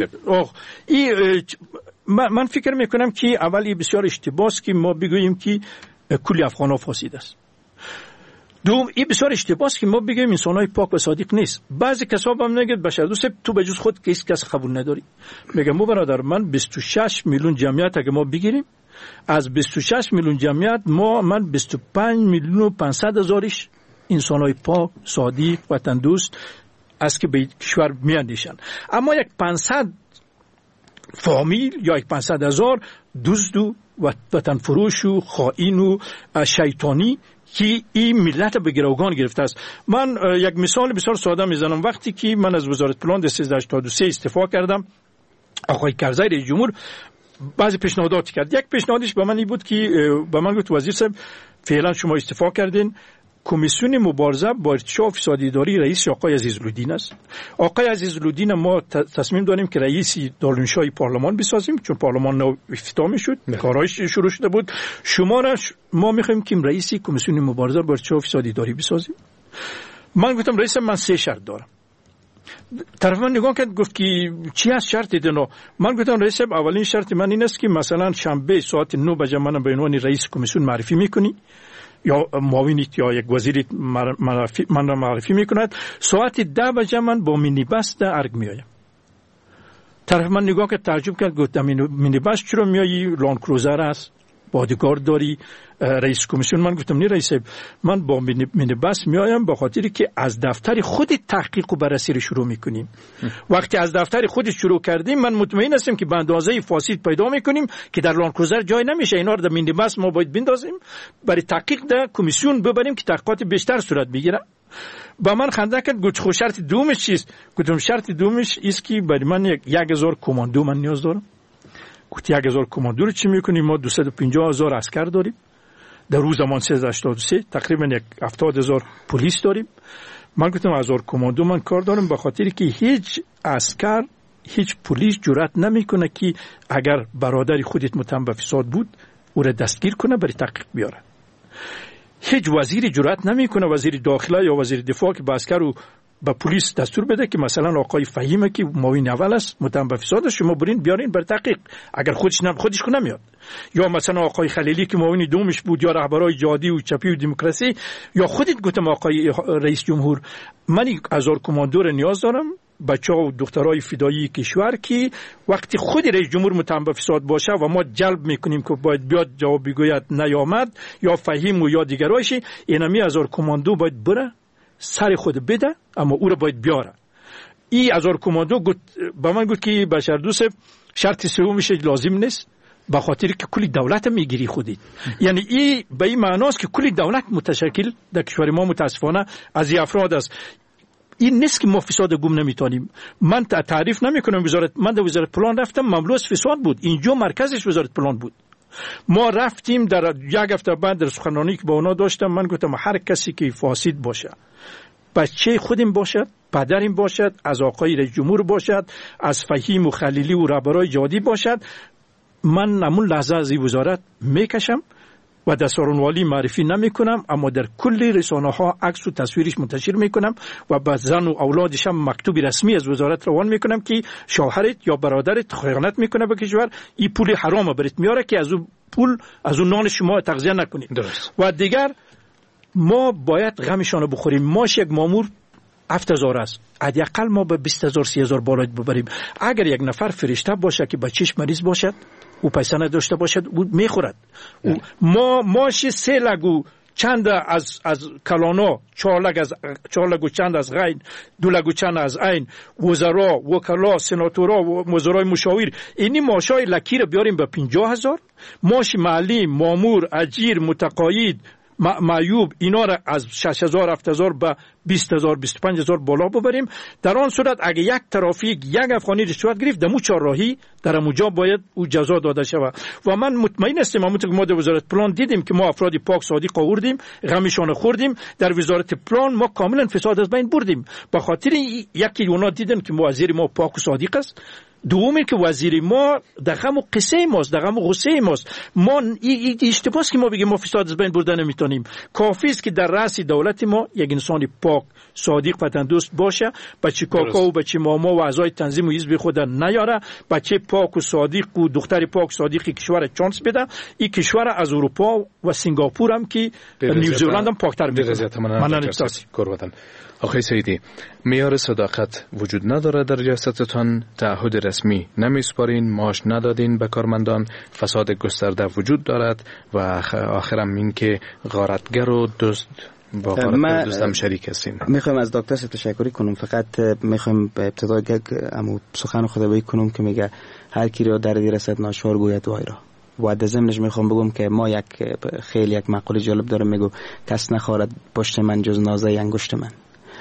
من فکر میکنم که اولی بسیار اشتباهه که ما بگوییم که کل افغان‌ها فاسد است. دوم، این بسیار اشتباهه که ما بگیم انسان‌های پاک و صادق نیست. بعضی کسا هم میگن بشر دوست تو به جز خود هیچ کس قبول نداری. میگم برادر من 26 میلیون جمعیت اگه ما بگیریم، از 26 میلیون جمعیت من 25 میلیون و 500 هزارش انسان‌های پاک، صادق، وطن دوست است که به کشور میاندیشن. اما یک 500 فامیل یا یک 500 هزار دزد و وطن فروش و خائن و شیطانی که این ملت به گروگان گرفته است. من یک مثال بسیار ساده میزنم. وقتی که من از وزارت پلان در 1383 استعفا کردم، آقای کرزی رئیس جمهور بعضی پیشنهادات کرد. یک پیشنهادش به من این بود که به من گفت وزیر صاحب فعلا شما استعفا کردین، کمیسیون مبارزه با ارتشاء و فساد اداری رئیس آقای عزیزالدین است. آقای عزیزالدین ما تصمیم داریم که رئیس دارالانشای پارلمان بسازیم، چون پارلمان نو افتتاح شد، کارهایش شروع شده بود. شما را ما می‌خوایم که رئیس کمیسیون مبارزه با ارتشاء و فساد اداری بسازیم. من گفتم رئیس من 3 شرط دارم. طرف من نگاه کرد گفت که چی از شرط دیدن؟ من گفتم رئیس اولین شرط من این است که مثلا شنبه ساعت 9 بجه من به عنوان رئیس کمیسیون معرفی می‌کنی، یا معاونیت یا یک وزیریت من را معرفی میکند. ساعت 10 بجه من با مینی بس در ارگ میایم. طرف من نگاه کرد تعجب کرد گفت مینی بس چرا میایی؟ لان کروزر است، بادیگارد داری، رئیس کمیسیون. من گفتم نه رئیس، من با مینی بس میایم به خاطری که از دفتر خود تحقیق و بررسی رو شروع میکنیم. وقتی از دفتر خود شروع کردیم من مطمئن هستم که به اندازه فاسد پیدا میکنیم که در لان کروزر جای نمیشه. اینا رو در مینی بس ما باید بندازیم برای تحقیق در کمیسیون ببریم که تحقیقات بیشتر صورت بگیره. با من خنده کرد گفت خب شرط دومش چیست؟ گفتم شرط دومش است که برای من 1000 کماندو من نیاز دارم. گفت 1000 کماندو رو چی میکنیم؟ ما 250,000 عسکر داریم. در روز زمان 1383 تقریبا 70,000 پلیس داریم. من گفتم 1000 کماندو من کار دارم، به خاطری که هیچ عسکر، هیچ پلیس جرأت نمیکنه که اگر برادری خودت متهم به فساد بود او را دستگیر کنه برای تحقیق بیاره. هیچ وزیری جرأت نمیکنه، وزیر داخله یا وزیر دفاع که با عسکر و به پلیس دستور بده که مثلا آقای فهیمه که معاون اول است متهم به فساد، شما برین بیارین بر تحقیق اگر خودش نمیاد، یا مثلا آقای خلیلی که معاون دومش بود، یا رهبرای جهادی و چپی و دموکراسی، یا خودت گفتم آقای رئیس جمهور، من 1000 کماندو رو نیاز دارم، بچه‌ها و دخترای فدایی کشور که وقتی خود رئیس جمهور متهم به فساد باشه و ما جلب میکنیم که باید بیاد جواب بگوید نیامد، یا فهیم و یا دیگرایش، اینمی 1000 کماندو باید بره سر خود بده، اما او رو باید بیاره. این 1000 کماندو با من گفت که بشار دوست شرط سومش لازم نیست، به خاطر که کلی دولت میگیری خودید. یعنی این به این معناست که کلی دولت متشکل در کشور ما متاسفانه از این افراد است. این نیست که ما فساد گم نمیتونیم. من تعریف نمیکنم من در وزارت پلان رفتم، مملو از فساد بود، اینجا مرکزش وزارت پلان بود. ما رفتیم در یک هفته بعد در سخنرانی که با اونا داشتم، من گفتم هر کسی که فاسد باشه، بچه خودم باشد، پدرم باشد، از آقای رئیس جمهور باشد، از فهیم و خلیلی و رهبرای جهادی باشد، من نمون لحظه از این وزارت میکشم و در سارونوالی معرفی نمی کنم، اما در کل رسانه ها عکس و تصویرش منتشر می کنم و به زن و اولادش هم مکتوب رسمی از وزارت روان می کنم که شوهرت یا برادرت خیانت میکنه به کشور، این پول حرام برات میاره که از اون پول از اون نان شما تغذیه نکنید. درست. و دیگر ما باید غمشان بخوریم. ماش یک مامور 7000 است، حداقل ما به 20000 30,000 بالا ببریم. اگر یک نفر فرشته باشه که بچهش مریض باشد او پیسه نداشته باشد او میخورد. ما ماش 3 لگو چند از کلانا، 4 لگو چند از غین، 2 لگو چند از عین، وزرا، وکلا، سناتورا و وزرای مشاور، اینی ماشای لکی رو بیاریم به 50,000. ماش معلی، مامور، اجیر، متقاعد، معیوب، اینا را از 6,000 7,000 به 20,000 25,000 بالا ببریم. در آن صورت اگه یک ترافیک یک افغانی رشوت گرفت، دمو چهارراهی در اونجا باید او جزا داده شود. و من مطمئن هستم همونطور که ما در وزارت پلان دیدیم که ما افراد پاک صادق آوردیم، غمشان خوردیم، در وزارت پلان ما کاملا فساد از بین بردیم. به خاطر یکی اونا دیدن که وزیر ما پاک و صادق است، دومی که وزیر ما در غم و قصه ماست، در غم و غصه ماست. ما این اشتباهه که ما بگیم ما فساد از بین بردن نمیتونیم. کافی است که در رأس دولت ما یک انسان پاک صادق وطن دوست باشه، بچه کاکا و بچه ماما و اعضای تنظیم و حزب خود نیاره، بچه پاک و صادق و دختر پاک صادق کشور چانس بده. این کشور از اروپا و سنگاپور هم که نیوزیلند هم پاکتر میکنه. من نمی‌تونم. آقای سیدی، معیار صداقت وجود نداره در ریاستتان؟ تعهد رسمی نمیسپارین، معاش ندادین به کارمندان، فساد گسترده وجود دارد و آخرم این که غارتگر و دزد با غارتگر دزد هم شریک هستین. میخوایم از دکتر تشکر کنم. فقط میخوایم به ابتدا سخن خدا بایی کنم که میگه هر کی را در رسد ناشار گوید وای را. و در ضمنش میخوام بگم که ما یک مقوله جالب داره، میگو کس نخوارد پشت من جز نازه انگشت من.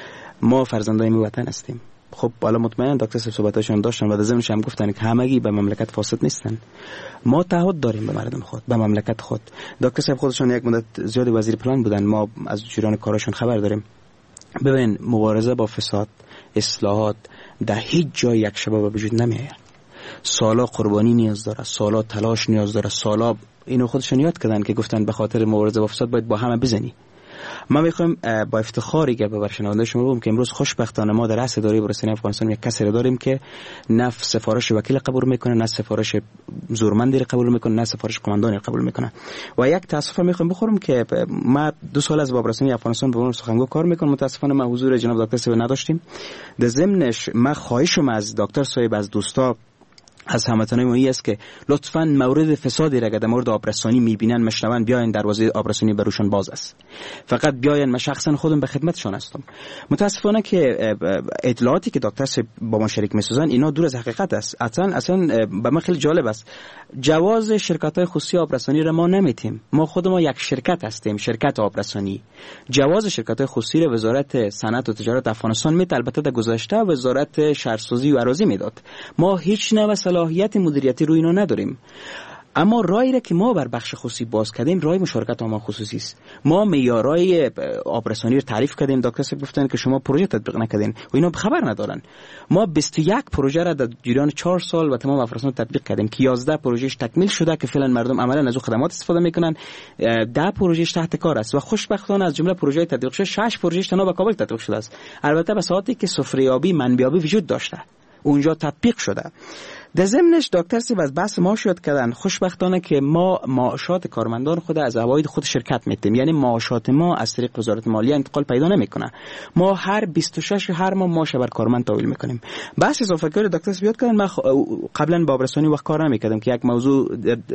ما فرزندای وطن هستیم. خب حالا مطمئنا دکتر صاحب صحبتاشون داشتن و در ضمنش هم گفتن که همگی به مملکت فاسد نیستن. ما تعهد داریم به مردم خود، به مملکت خود. دکتر صاحب خودشون یک مدت زیاد وزیر پلان بودن، ما از جریان کارشون خبر داریم. ببین مبارزه با فساد، اصلاحات در هیچ جای یک شبه به وجود نمیاد. سالا قربانی نیاز داره، سالا تلاش نیاز داره، سالا اینو خودشون یاد کردن که گفتن به خاطر مبارزه با فساد باید با همه بزنی. ما میخوایم با افتخاری که به شنونده شما بگم که امروز خوشبختانه ما در رأس اداره بررسی افغانستان یک کسی داریم که نه سفارش وکیل قبول میکنه، نه سفارش زورمندی قبول میکنه، نه سفارش قماندانی قبول میکنه. و یک تاسف میخوام بخورم که ما 2 سال از بررسی افغانستان به عنوان سخنگو کار میکنم. متاسفانه ما حضور جناب دکتر صاحب نداشتیم. در ضمنش ما خواهشم از دکتر صاحب، از دوستا، از هموطنای ما است که لطفاً مورد فسادی را که در مورد آبرسانی میبینن مشنون بیاین، دروازه آبرسانی بروشان باز است. فقط بیاین، من شخصا خودم به خدمتشان هستم. متاسفانه که اطلاعاتی که دکتر صاحب با ما شریک میسازن اینا دور از حقیقت است. اصلا به من خیلی جالب است. جواز شرکت‌های خصوصی آبرسانی را ما نمیتیم. ما خود ما یک شرکت هستیم، شرکت آبرسانی. جواز شرکت‌های خصوصی را وزارت صنعت و تجارت افغانستان میده. البته در گذشته وزارت شهرسازی و اراضی میداد. ما هیچ نوع صلاحیت مدیریتی روی اینا نداریم. اما رای را که ما بر بخش خصوصی باز کردیم رای مشارکت عامه خصوصی است. ما معیارهای آبرسانی رو تعریف کردیم، دکتر صاحب گفتن که شما پروژه تطبیق نکردین و اینا خبر ندارن. ما 21 پروژه را در جریان 4 سال و تمام افراسیاب تطبیق کردیم که 11 پروژهش تکمیل شده که فعلا مردم عملا از خدمات استفاده میکنن، 10 پروژهش تحت کار است و خوشبختانه از جمله پروژه تطبیق شده 6 پروژهش تنها به کابل تطبیق شده است. البته به ساعتی که سفره‌یابی منبع‌یابی وجود داشته اونجا تطبیق شده. در ضمنش دکتر صاحب از بحث معاشات کردن، خوشبختانه که ما معاشات کارمندان خود از عواید خود شرکت میتیم، یعنی معاشات ما از طریق وزارت مالیه انتقال پیدا نمیکنه. ما هر 26 هر ماه معاش بر کارمند تحویل میکنیم. بحث اضافه کاری دکتر صاحب یاد کردن، من قبلا با آبرسانی وقت کار نمیکردم که یک موضوع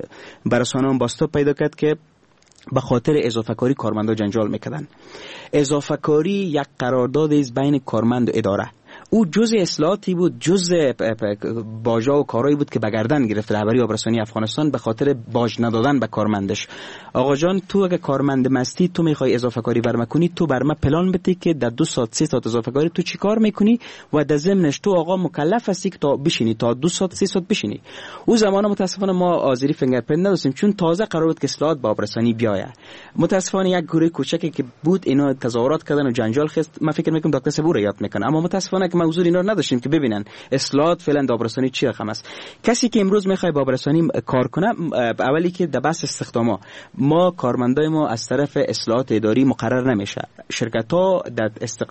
برسانان باستاب پیدا کرد که به خاطر اضافه کاری کارمندا جنجال میکردن. اضافه کاری یک قرارداد است بین کارمند و اداره. او جزء اصلاحاتی بود، جزء باجا و کارایی بود که به گردن گرفت رهبری آبرسانی افغانستان به خاطر باج ندادن به کارمندش. آقا جان تو اگه کارمند مستی تو میخوای اضافه کاری برم کنی، تو برم پلان بده که در 2 ساعت 3 ساعت اضافه کاری تو چی کار میکنی و در ضمنش تو آقا مکلف هستی که تا بشینی تا 2 ساعت 3 ساعت بشینی. او زمان متاسفانه ما آذری فینگرپرینت نداشتیم چون تازه قرار بود که اصلاحات با آبرسانی بیاید. متاسفانه یک گروه کوچکی که بود اینا تظاهرات کردن و جنجال خست. من فکر میکنم دکتر صبور یاد میکنه، اما متاسفانه که موضوع اینا رو نداشتیم که ببینن اصلاحات فعلا آبرسانی چی رقم است. کسی که امروز میخواد با آبرسانی کار کنه، اولی که در بحث استخدام ما کارمندای ما از طرف اصلاحات اداری مقرر نمیشه. شرکت ها در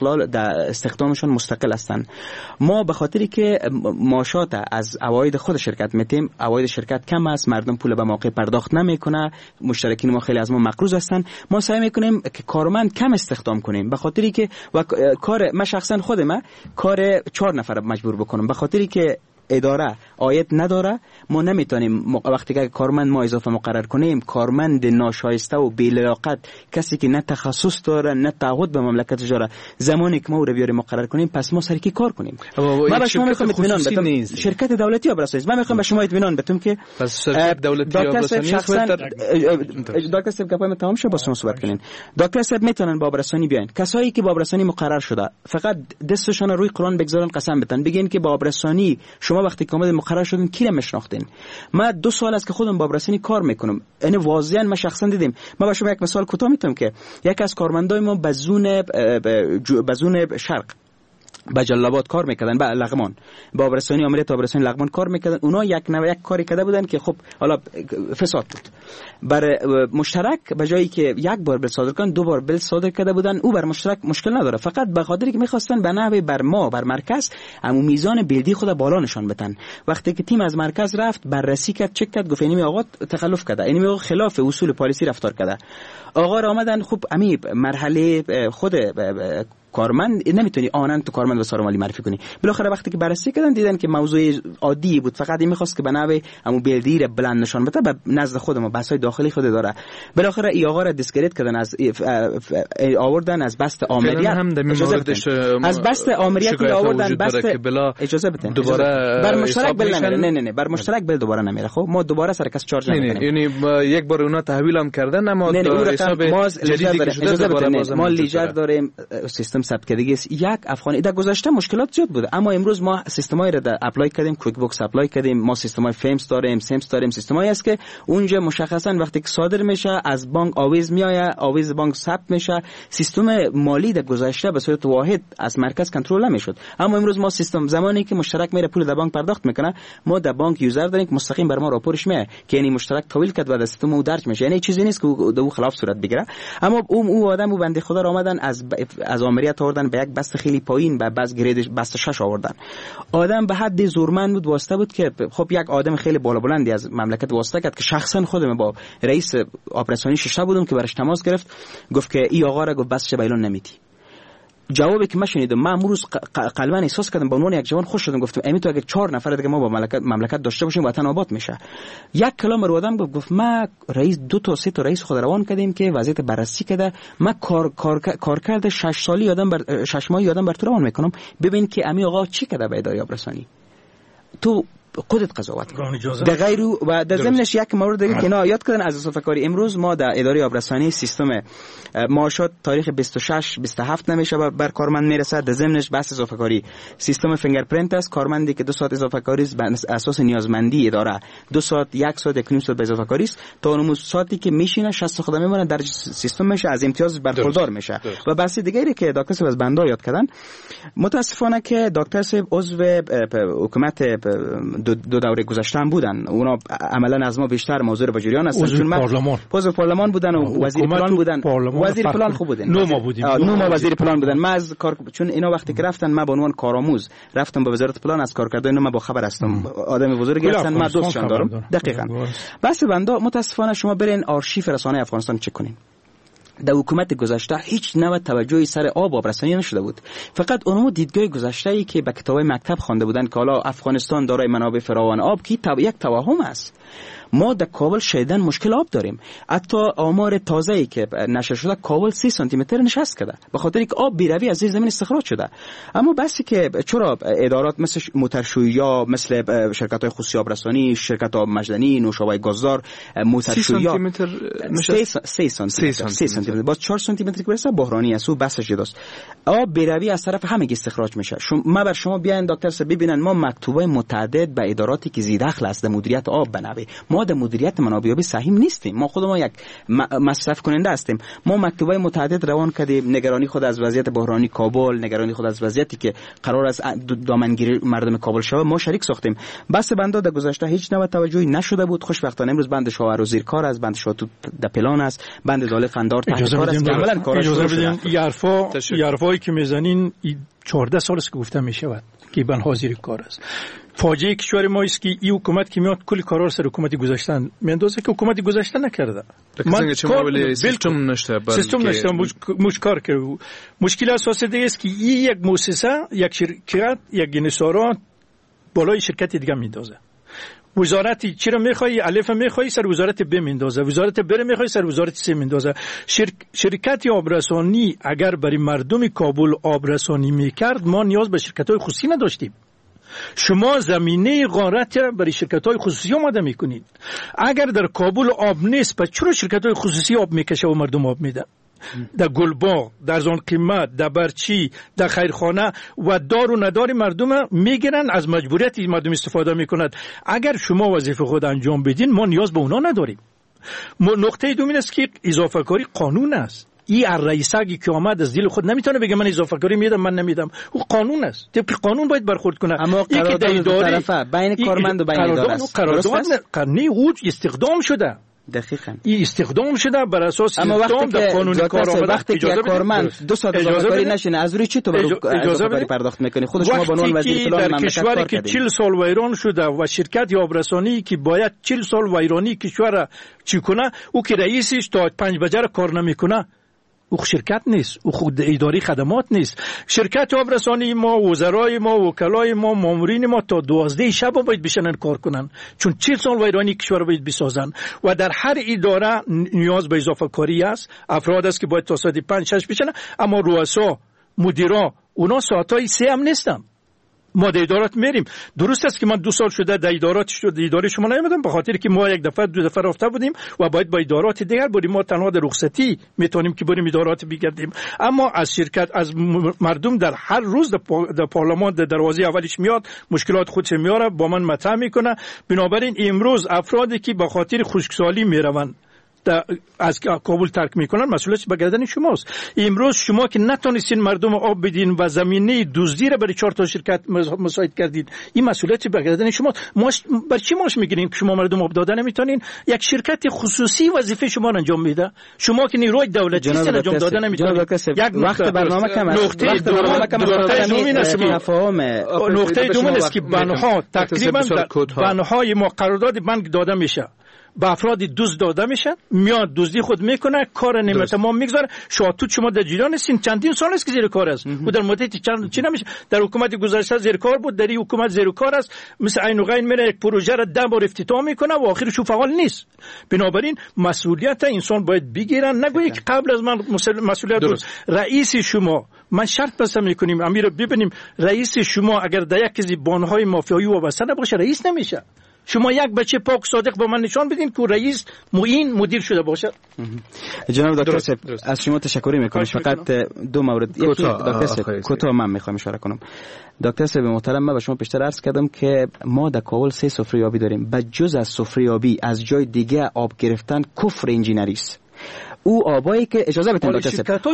استخدامشون مستقل هستن. ما به خاطری که معاشات از عواید خود شرکت میتیم، عواید شرکت کم است، مردم پول به موقع پرداخت نمیکنه، مشترکین ما خیلی از ما مقروض هستن. ما سعی میکنیم که کارمند کم استخدام کنیم به خاطری که کار ما شخصا خودم کار 4 نفر مجبور بکنم به خاطری که اداره عاید نداره. ما نمیتونیم وقتی که کارمند ما اضافه مقرر کنیم، کارمند ناشایسته و بی‌لیاقت، کسی که نه تخصص داره نه تعهد به مملکت داره، زمانی که ما او رو بیاریم مقرر کنیم پس ما سر کی کار کنیم؟ ما به شما میخوام اطمینان بدم شرکت دولتی آبرسانی. من میخوام به شما اطمینان بدم که پس شرکت دولتی آبرسانی دکتر صاحب گپم تمام شد با شما صحبت کنین. دکتر صاحب میتونن با آبرسانی بیاین. کسایی که با آبرسانی مقرر شده فقط دستشون روی قرآن بگذارن، قسم بتن بگین که با آبرسانی شما وقتی که مقرر شدین کی رو میشناختین. من 2 سال است که خودم با آبرسانی کار میکنم، یعنی واضحا من شخصا دیدم. من به شما یک مثال کوتاه میتونم که یک از کارمندای ما بزون شرق با جلابات کار میکردن، با لغمان، با آبرسانی عملیات آبرسانی لغمان کار میکردن. اونا یک کاری کرده بودن که خب حالا فساد بود. بر مشترک به جایی که یک بار بل صادر کردن 2 بار بل صادر کرده بودن. او بر مشترک مشکل نداره، فقط به خاطری که میخواستن به نحوی بر مرکز همو میزان بلدی خود بالا نشان بدن. وقتی که تیم از مرکز رفت بررسی کرد، چک کرد، گفت اینی آقا تخلف کرده، اینی آقا خلاف اصول پالیسی رفتار کرده. آقا را آمدن خب امی مرحله خود کارمند نمیتونی آنن تو کارمند و سارمالی معرفی کنی. بالاخره وقتی که بررسی کردن دیدن که موضوع عادی بود، فقط این می‌خواست که به نحو همون بلدی رو بلند نشان بده به نزد خودمون بحث‌های داخلی خود داره. بالاخره ای آقا را دیسکریت کردن، از آوردن از بست آمریت، از بست آمریت آوردن، بست اجازه بدن دوباره بر مشترک بل نمیره. نه بر مشترک بل دوباره نمیره. خب ما دوباره سر کس چارج نمی‌کنیم. یعنی یک بار اونا تحویل هم کردن، اما حساب جدیدی که شده ما لیجر داریم، سیستم ثبت کردگی است. یک افغانی در گذشته مشکلات زیاد بوده، اما امروز ما سیستمایی را اپلای کردیم، کویک بوکس اپلای کردیم، ما سیستمای فیمز داریم، سیمز داریم، سیستمایی است که اونجا مشخصا وقتی که صادر میشه از بانک آویز میآید، آویز بانک ثبت میشه. سیستم مالی در گذشته به صورت واحد از مرکز کنترل نمیشد، اما امروز ما سیستم زمانی که مشترک میره پول در بانک پرداخت میکنه، ما در بانک یوزر داریم که مستقیم بر ما راپورش میاد که یعنی مشترک تحویل کرد و در سیستم او درج میشه. یعنی چیزی نیست که دو خلاف صورت بگیره. اما اون آدم و بنده خدا را آمدن از آمریت آوردن به یک بست خیلی پایین، به بس گرید بست 6 آوردن. آدم به حد زورمند بود، واسطه بود که خب یک آدم خیلی بالا بلندی از مملکت واسطه کرد که شخصا خودم با رئیس آپراسیونی شش بودم که برش تماس گرفت، گفت که ای آقا را گفت بس بیلون نمیدی. جوابی که من شنیدم، من امروز قلبا احساس کردم به عنوان یک جوان خوش شدم، گفتم امی تو اگه 4 نفر دیگه ما با مملکت داشته باشیم وطن آباد میشه. یک کلام رو آدم گفت ما رئیس 2 تا 3 تا رئیس خود روان کردیم که وضعیت بررسی کرده، ما کار کرده 6 سالی آدم 6 ماهی آدم بر تو روان میکنم، ببین که امی آقا چی کرده به اداره آبرسانی. تو خودت قضاوت کن. در غیر و در ضمنش یک مورد دیگه که اینا یاد کردن از اضافه کاری، امروز ما در اداره آبرسانی سیستم معاشات تاریخ 26 27 نمیشه بر کارمند میرسه. در ضمنش بحث اضافه کاری سیستم فینگرپرینت است، کارمندی که 2 ساعت اضافه کاری است بر اساس نیازمندی اداره 2 ساعت 1 ساعت 1 ساعت به اضافه کاری است، تا اون ساعتی که میشینه 60 خدا میمونه در سیستم میشه، از امتیاز برخوردار میشه. و بحث دیگری که دکتر صاحب از بنده یاد کردن، متاسفانه که دکتر صاحب عضو حکومت دو دوره گذشته هم بودن، اونا عملا از ما بیشتر موضوع به جریان هستن، چون عضو پارلمان بودن و وزیر پلان بودن. وزیر پلان خوب بودن، 9 ماه بودیم، 9 ماه وزیر پلان بودن. ما از کار، چون اینا وقتی که رفتن ما به عنوان کارآموز رفتم به وزارت پلان، از کارکردن اینا ما با خبر هستم، آدم بزرگی هستن، ما دوستشون دارم. دقیقاً بس بنده متاسفانه شما برین آرشیو رسانه افغانستان چک کنین، در حکومت گذشته هیچ نوع توجهی سر آب و آبرسانی نشده بود. فقط اونمو دیدگاه گذشته‌ای که به کتابای مکتب خوانده بودن که حالا افغانستان دارای منابع فراوان آب، کی یک توهم است. ما در کابل شدیداً مشکل آب داریم. حتی آمار تازه‌ای که نشر شده، کابل 30 سانتی متر نشست کرده به خاطر اینکه آب بی‌روی از زیر زمین استخراج شده. اما بحثی که چرا ادارات مثل موتورشویی، مثل شرکت‌های خصوصی آبرسانی، شرکت‌ها مجدنی، نوشابه گازدار، موتورشویی 3 سانتی متر باز 4 سانتی متر که برسه بحرانی است و بحث جداست. آب بی‌روی از طرف همه استخراج میشه. ما بر شما بیاین دکتر صاحب ببینن، ما مکتوبای متعدد به اداراتی که زیر دخل است در مدیریت آب بنوی، ما در مدیریت منابع سهیم نیستیم، ما خود ما یک مصرف کننده هستیم. ما مکتوبای متعدد روان کردیم، نگرانی خود از وضعیت بحرانی کابل، نگرانی خود از وضعیتی که قرار است دامنگیری مردم کابل شود، ما شریک ساختیم. بس بنده در گذشته هیچ نوع توجهی نشده بود. خوشبختانه امروز بند شاور و زیر کار است، بند شاه تو در پلان است، بند داله فندار تحت کار است. کاملا کارش شده. یارفایی که میزنین 14 سال است که گفته میشود که بند حاضر کار است. فاجعه کشور ما است که این حکومت که میاد کلی کارا سر حکومت گذشته میاندازه که حکومت گذشته نکرده. سیستم نشته، کار کرد. مشکل اساسی دیگه است که این یک مؤسسه، یک شرکت، یک انحصارات بالای شرکت دیگه میندازه. وزارتی چرا میخوای الف میخوای سر وزارت ب میندازه، وزارت ب میخوای سر وزارت س میندازه. شرکت آبرسانی اگر برای مردم کابل آبرسانی میکرد، ما نیاز به شرکت‌های خصوصی نداشتیم. شما زمینه غارت برای شرکت‌های خصوصی آماده میکنید. اگر در کابل آب نیست، پس چرا شرکت‌های خصوصی آب میکشه و مردم آب میده؟ در گلباغ، در زون قیمت، در برچی، در خیرخانه و دار و ندار مردم میگیرن، از مجبوریت مردم استفاده میکند. اگر شما وظیفه خود انجام بدین، ما نیاز به اونا نداریم. نقطه دوم است که اضافه کاری قانون است. این رئیساگی که آمد از دل خود نمیتونه بگه من اضافه کاری میدم، من نمیدم. او قانون است، طبق قانون باید برخورد کنه. اما قرارداد دو طرفه بین کارمند و بین اداره است. قرارداد قانونی او استخدام شده. دقیقاً این استخدام شده بر اساس اما وقتی که قانون کار آمده، وقتی که کارمند 2 ساعت اضافه کاری نشینه، از روی چی تو اضافه کاری پرداخت میکنی؟ خود شما به عنوان وزیر پلان مملکت کشوری که 40 سال ویران شده و شرکت آبرسانی که باید 40 سال ویرانی کشور چی کنه، او که رئیسش تا 5 بجه کار نمیکنه، او شرکت نیست، او خود اداری خدمات نیست. شرکت آبرسانی ما، وزرای ما، وکلای ما، مامورین ما تا 12 شب باید بشنن کار کنن، چون 40 سال ویرانی کشور باید بسازن. و در هر اداره نیاز به اضافه کاری است، افراد است که باید تا ساعت 5 6 بشنن. اما رؤسا، مدیرا، اونا ساعتای 3 هم نیستن. ما در ادارات میریم. درست است که من 2 سال شده در اداره شما نیومدم، به خاطر که ما 1 دفعه 2 دفعه رفته بودیم و باید با ادارات دیگر بریم. ما تنها در رخصتی میتونیم که بریم ادارات بگردیم. اما از شرکت، از مردم در هر روز در پارلمان در دروازه اولش میاد، مشکلات خودش میاره، با من مطرح میکنه. بنابراین امروز افرادی که به خاطر خشکسالی میروند از کابل ترک میکنن، مسئولیتش به گردن شماست. امروز شما که نتونستین مردم آب بدین و زمینه دزدی را برای 4 تا شرکت مساعد کردید، این مسئولیت به گردن شماست. بر چی ماش میگیرین که شما مردم آب دادن نمیتونین؟ یک شرکت خصوصی وظیفه شما را انجام میده، شما که نیروی دولتی انجام دادن نمیتونین. یک وقت برنامه کم است. نقطه دوم است که بنها تقریبا بنهای ما قرارداد بانک داده میشه. به افراد دوز داده میشه، میاد دزدی خود میکنه، کار نیمه تمام میگذاره. شما در جریان هستین چندین سال است که زیر کار است. او در مدت چند چی نمیشه. در حکومت گذشته زیر کار بود، در این حکومت زیر کار است. مثل عین و غین میره یک پروژه را 10 بار افتتاح میکنه و آخرش فعال نیست. بنابراین مسئولیت انسان باید بگیرن. نگویی که قبل از من مسئولیت بود رئیس شما. من شرط بسته میکنیم امیر ببینیم رئیس شما اگر در یک از بانهای مافیایی وابسته نباشه رئیس نمیشه. شما یک بچه پاک صادق با من نشان بدین که رئیس معین مدیر شده باشه. جناب دکتر صاحب از شما تشکر میکنم. فقط دو مورد دکتر صاحب کوتاه من میخوام اشاره کنم. دکتر صاحب محترم، من به شما پیشتر عرض کردم که ما در کابل 3 سفره آبی داریم. بجز از سفره آبی از جای دیگه آب گرفتن کفر انجینری است. او آبایی که اجازه بدین دکتر صاحب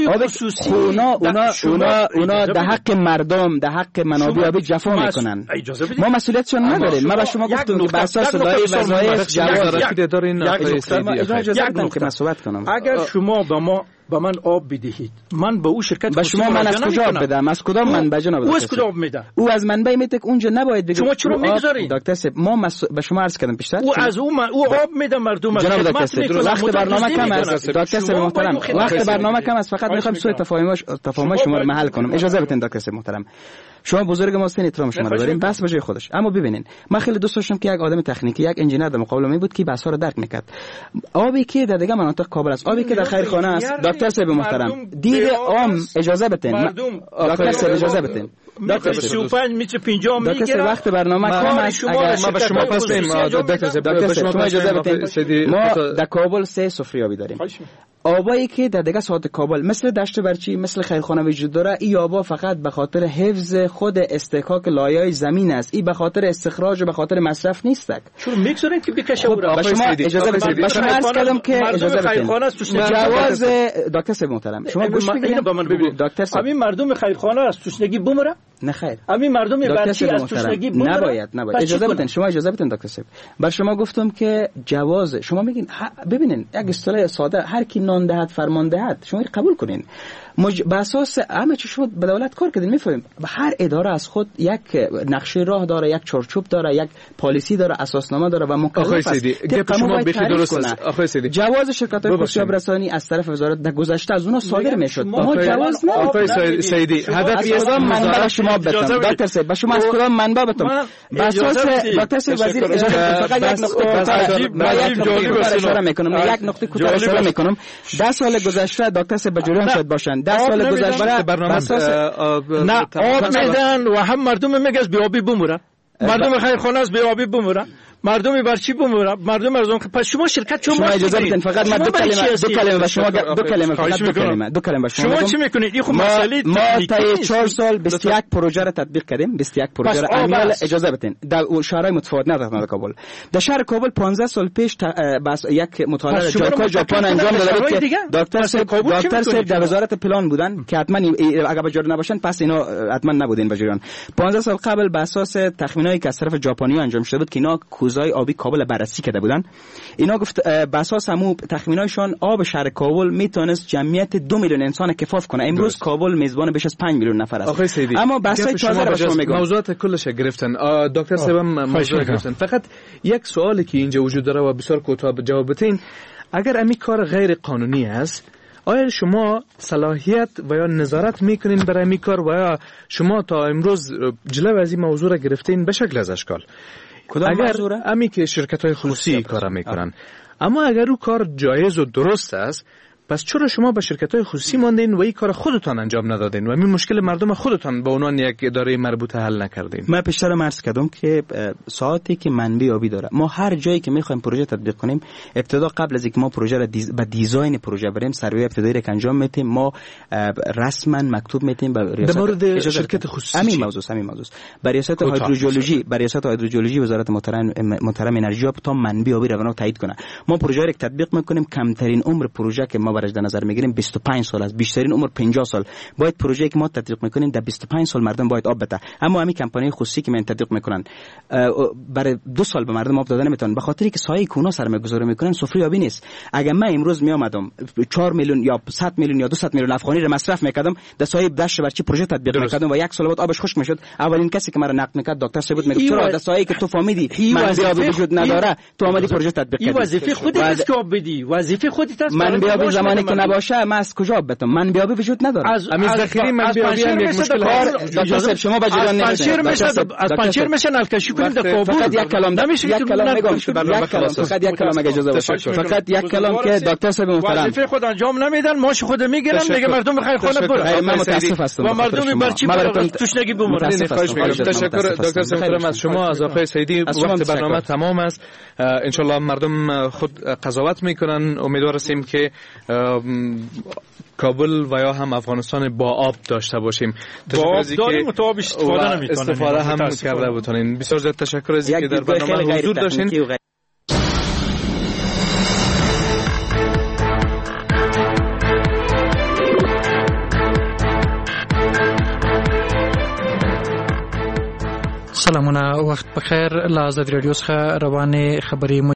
اونا در حق مردم در حق منابع آبی جفا میکنن. ما مسئولیتشون نداریم. ما به شما گفتم که بر اساس لایحه وظایف جواز دارین. اجازه بدین که من صحبت کنم. اگر شما با من آب بدهید، من به او شرکت به شما من از کجا آب بدم؟ از کدام منبع جناب دکتر؟ او از کجا آب میده؟ او از منبع میده که اونجا نباید بگید. شما چرا میگذارید؟ دکتر صاحب ما به شما عرض کردم پیشتر. او از او آب میده مردم. جناب دکتر صاحب وقت برنامه کم است. دکتر صاحب محترم وقت برنامه کم است. فقط میخوام سوء تفاهم شما رو محل کنم. اجازه بدین دکتر صاحب محترم. شما بزرگ ما هستین، احترام شما رو داریم، بس به جای خودش. اما ببینین من خیلی دوست داشتم که یک آدم تکنیکی، یک انجینر در مقابل من بود که بحث ها رو درک میکرد. آبی که در دیگه مناطق کابل است، آبی که در خیرخانه است، دکتر صاحب محترم دیو عام اجازه بدین. دکتر صاحب اجازه بدین. دکتر 35 متر 50 میگیره. دکتر وقت برنامه کم است. ما به شما پس دیم. دکتر صاحب اجازه بدین. ما در کابل 3 سفره آبی داریم. آبایی که در دیگه ساحات کابل مثل دشت برچی، مثل خیرخانه وجود داره، این آبا فقط به خاطر حفظ خود استحقاق لایه‌های زمین است. این به خاطر استخراج و به خاطر مصرف نیستک. چون میگذارید که بکشه او را. شما اجازه بدید. شما عرض کردم که اجازه بدید. جواز دکتر صاحب محترم شما گوش بگیرید. دکتر صاحب همین مردم خیرخانه است تشنگی بمره؟ نه خیر. همین مردم برچی از تشنگی بمره؟ نباید. اجازه بدید. شما اجازه بدید دکتر صاحب. بر شما گفتم که جواز شما میگین ببینین یک اصطلاح ساده هر کی نان دهد فرمان دهد شما قبول کنین. به اساس همه چی شما به دولت کار کردین میفهمیم. هر اداره از خود یک نقشه راه داره، یک چارچوب داره، یک پالیسی داره، اساسنامه داره و مکلف است. گپ شما بخی درست است. آخه سیدی جواز شرکت‌های خصوصی آبرسانی از طرف وزارت در گذشته از اونها صادر میشد. ما جواز نه. آقای سیدی هدف از منبع شما بدم. دکتر صاحب به شما از کدام منبع بدم؟ به اساس دکتر صاحب وزیر اجازه فقط یک نقطه اشاره میکنم. یک نقطه کوتاه اشاره میکنم. 10 سال گذشته دکتر صاحب به جریان شد باشن. 10 سال گذشته برنامه نه آب میدن و هم مردم میگه از بیابی بمورن. مردم خیرخانه از بیابی بمورن. مردم برچی بمورن. مردم از اون پس شما شرکت شما اجازه بدین فقط من دو کلمه به شما دو کلمه شما چی میکنید؟ این خب مسئله ما تا 4 سال 21 پروژه را تطبیق کردیم. 21 پروژه را عمل اجازه بدین در شهرهای متفاوت نه در کابل. در شهر کابل 15 سال پیش بس یک مطالعه جایگاه ژاپن انجام داده که دکتر صاحب در وزارت پلان بودن که حتما اگه به جریان نباشن پس اینا حتما نبودین به جریان. 15 سال قبل به اساس تخمینایی که از طرف ژاپنی انجام شده بود که اینا کوزهای آبی کابل بررسی کرده بودن. اینا گفت به اساس همو تخمینایشان آب شهر کابل میتونست جمعیت 2 میلیون انسان کفاف کنه. امروز کابل میزبان بیش از 5 میلیون نفر است. اما بحثای تازه را شما میگم موضوعات کلش گرفتن. دکتر صاحب موضوع گرفتن. فقط یک سوالی که اینجا وجود داره و بسیار کوتاه جواب بدین. اگر امی کار غیر قانونی است آیا شما صلاحیت و یا نظارت میکنین برای امی کار و یا شما تا امروز جلو از این موضوع را گرفتین به شکل از اشکال؟ اگر امی که شرکت‌های خصوصی کار میکنن اما اگر او کار جایز و درست است پس چرا شما به شرکت‌های خصوصی ماندین و این کار خودتان انجام ندادین و این مشکل مردم خودتان به عنوان یک اداره مربوطه حل نکردین؟ من پیشتر عرض کردم که ساعتی که منبع آبی داره ما هر جایی که می‌خوایم پروژه تطبیق کنیم ابتدا قبل از اینکه ما پروژه را به دیزاین پروژه بریم سروی ابتدایی را انجام میدیم ما رسما مکتوب میدیم به ریاست در مورد شرکت خصوصی همین موضوع به ریاست هیدرولوژی وزارت محترم انرژی تا منبع آبی رو تایید کنه. ما پروژه را تطبیق میکنیم کمترین عمر پروژه که ما برش در نظر میگیریم 25 سال است، بیشترین عمر 50 سال. باید پروژه‌ای که ما تطبیق میکنیم در 25 سال مردم باید آب بده. اما همین کمپانی خصوصی که من تطبیق میکنن برای 2 سال به مردم آب دادن نمیتونن، به خاطری که سایه کونا سرمایه‌گذاری میکنن، سفره آبی نیست. اگر من امروز می آمدم 4 میلیون یا 100 میلیون یا 200 میلیون افغانی رو مصرف میکردم در سایه دشت برچی پروژه تطبیق میکردم و 1 سال بعد آبش خشک میشد، اولین کسی که مرا نقد میکرد دکتر صاحب میگفت چرا در سایه که تو فهمیدی منبع آب وجود نداره تو اومدی پروژه تطبیق کردی؟ این وظیفه خودت است که آب بدی، وظیفه خودت است. منبع آب زمانی که نباشه من از کجا آب بدم؟ منبع آب وجود نداره. از ذخیره منبع آبی هم یک مشکل است. دکتر صاحب شما به جریان نمیشین. از پنچر میشن الکشی کنیم در کابل. فقط یک کلام اگه اجازه باشه، فقط یک کلام که دکتر صاحب محترم وظیفه خود انجام نمیدن، ماش خود میگیرن دیگه مردم بخیر خونه برو. من متاسف هستم و مردم برچی توشنگی بمونن. تشکر دکتر صاحب محترم از شما، از آقای سیدی. وقت برنامه تمام است. ان شاء الله مردم خود قضاوت میکنن. امیدوار هستیم که کابل و یا هم افغانستان با آب داشته باشیم. با آب داریم و تو آب استفاده هم کرده بتونین. بسیار زیاد تشکر از اینکه در برنامه حضور داشتین. سلامونه، وخت بخیر. له آزاد رادیو څخه روانې خبرې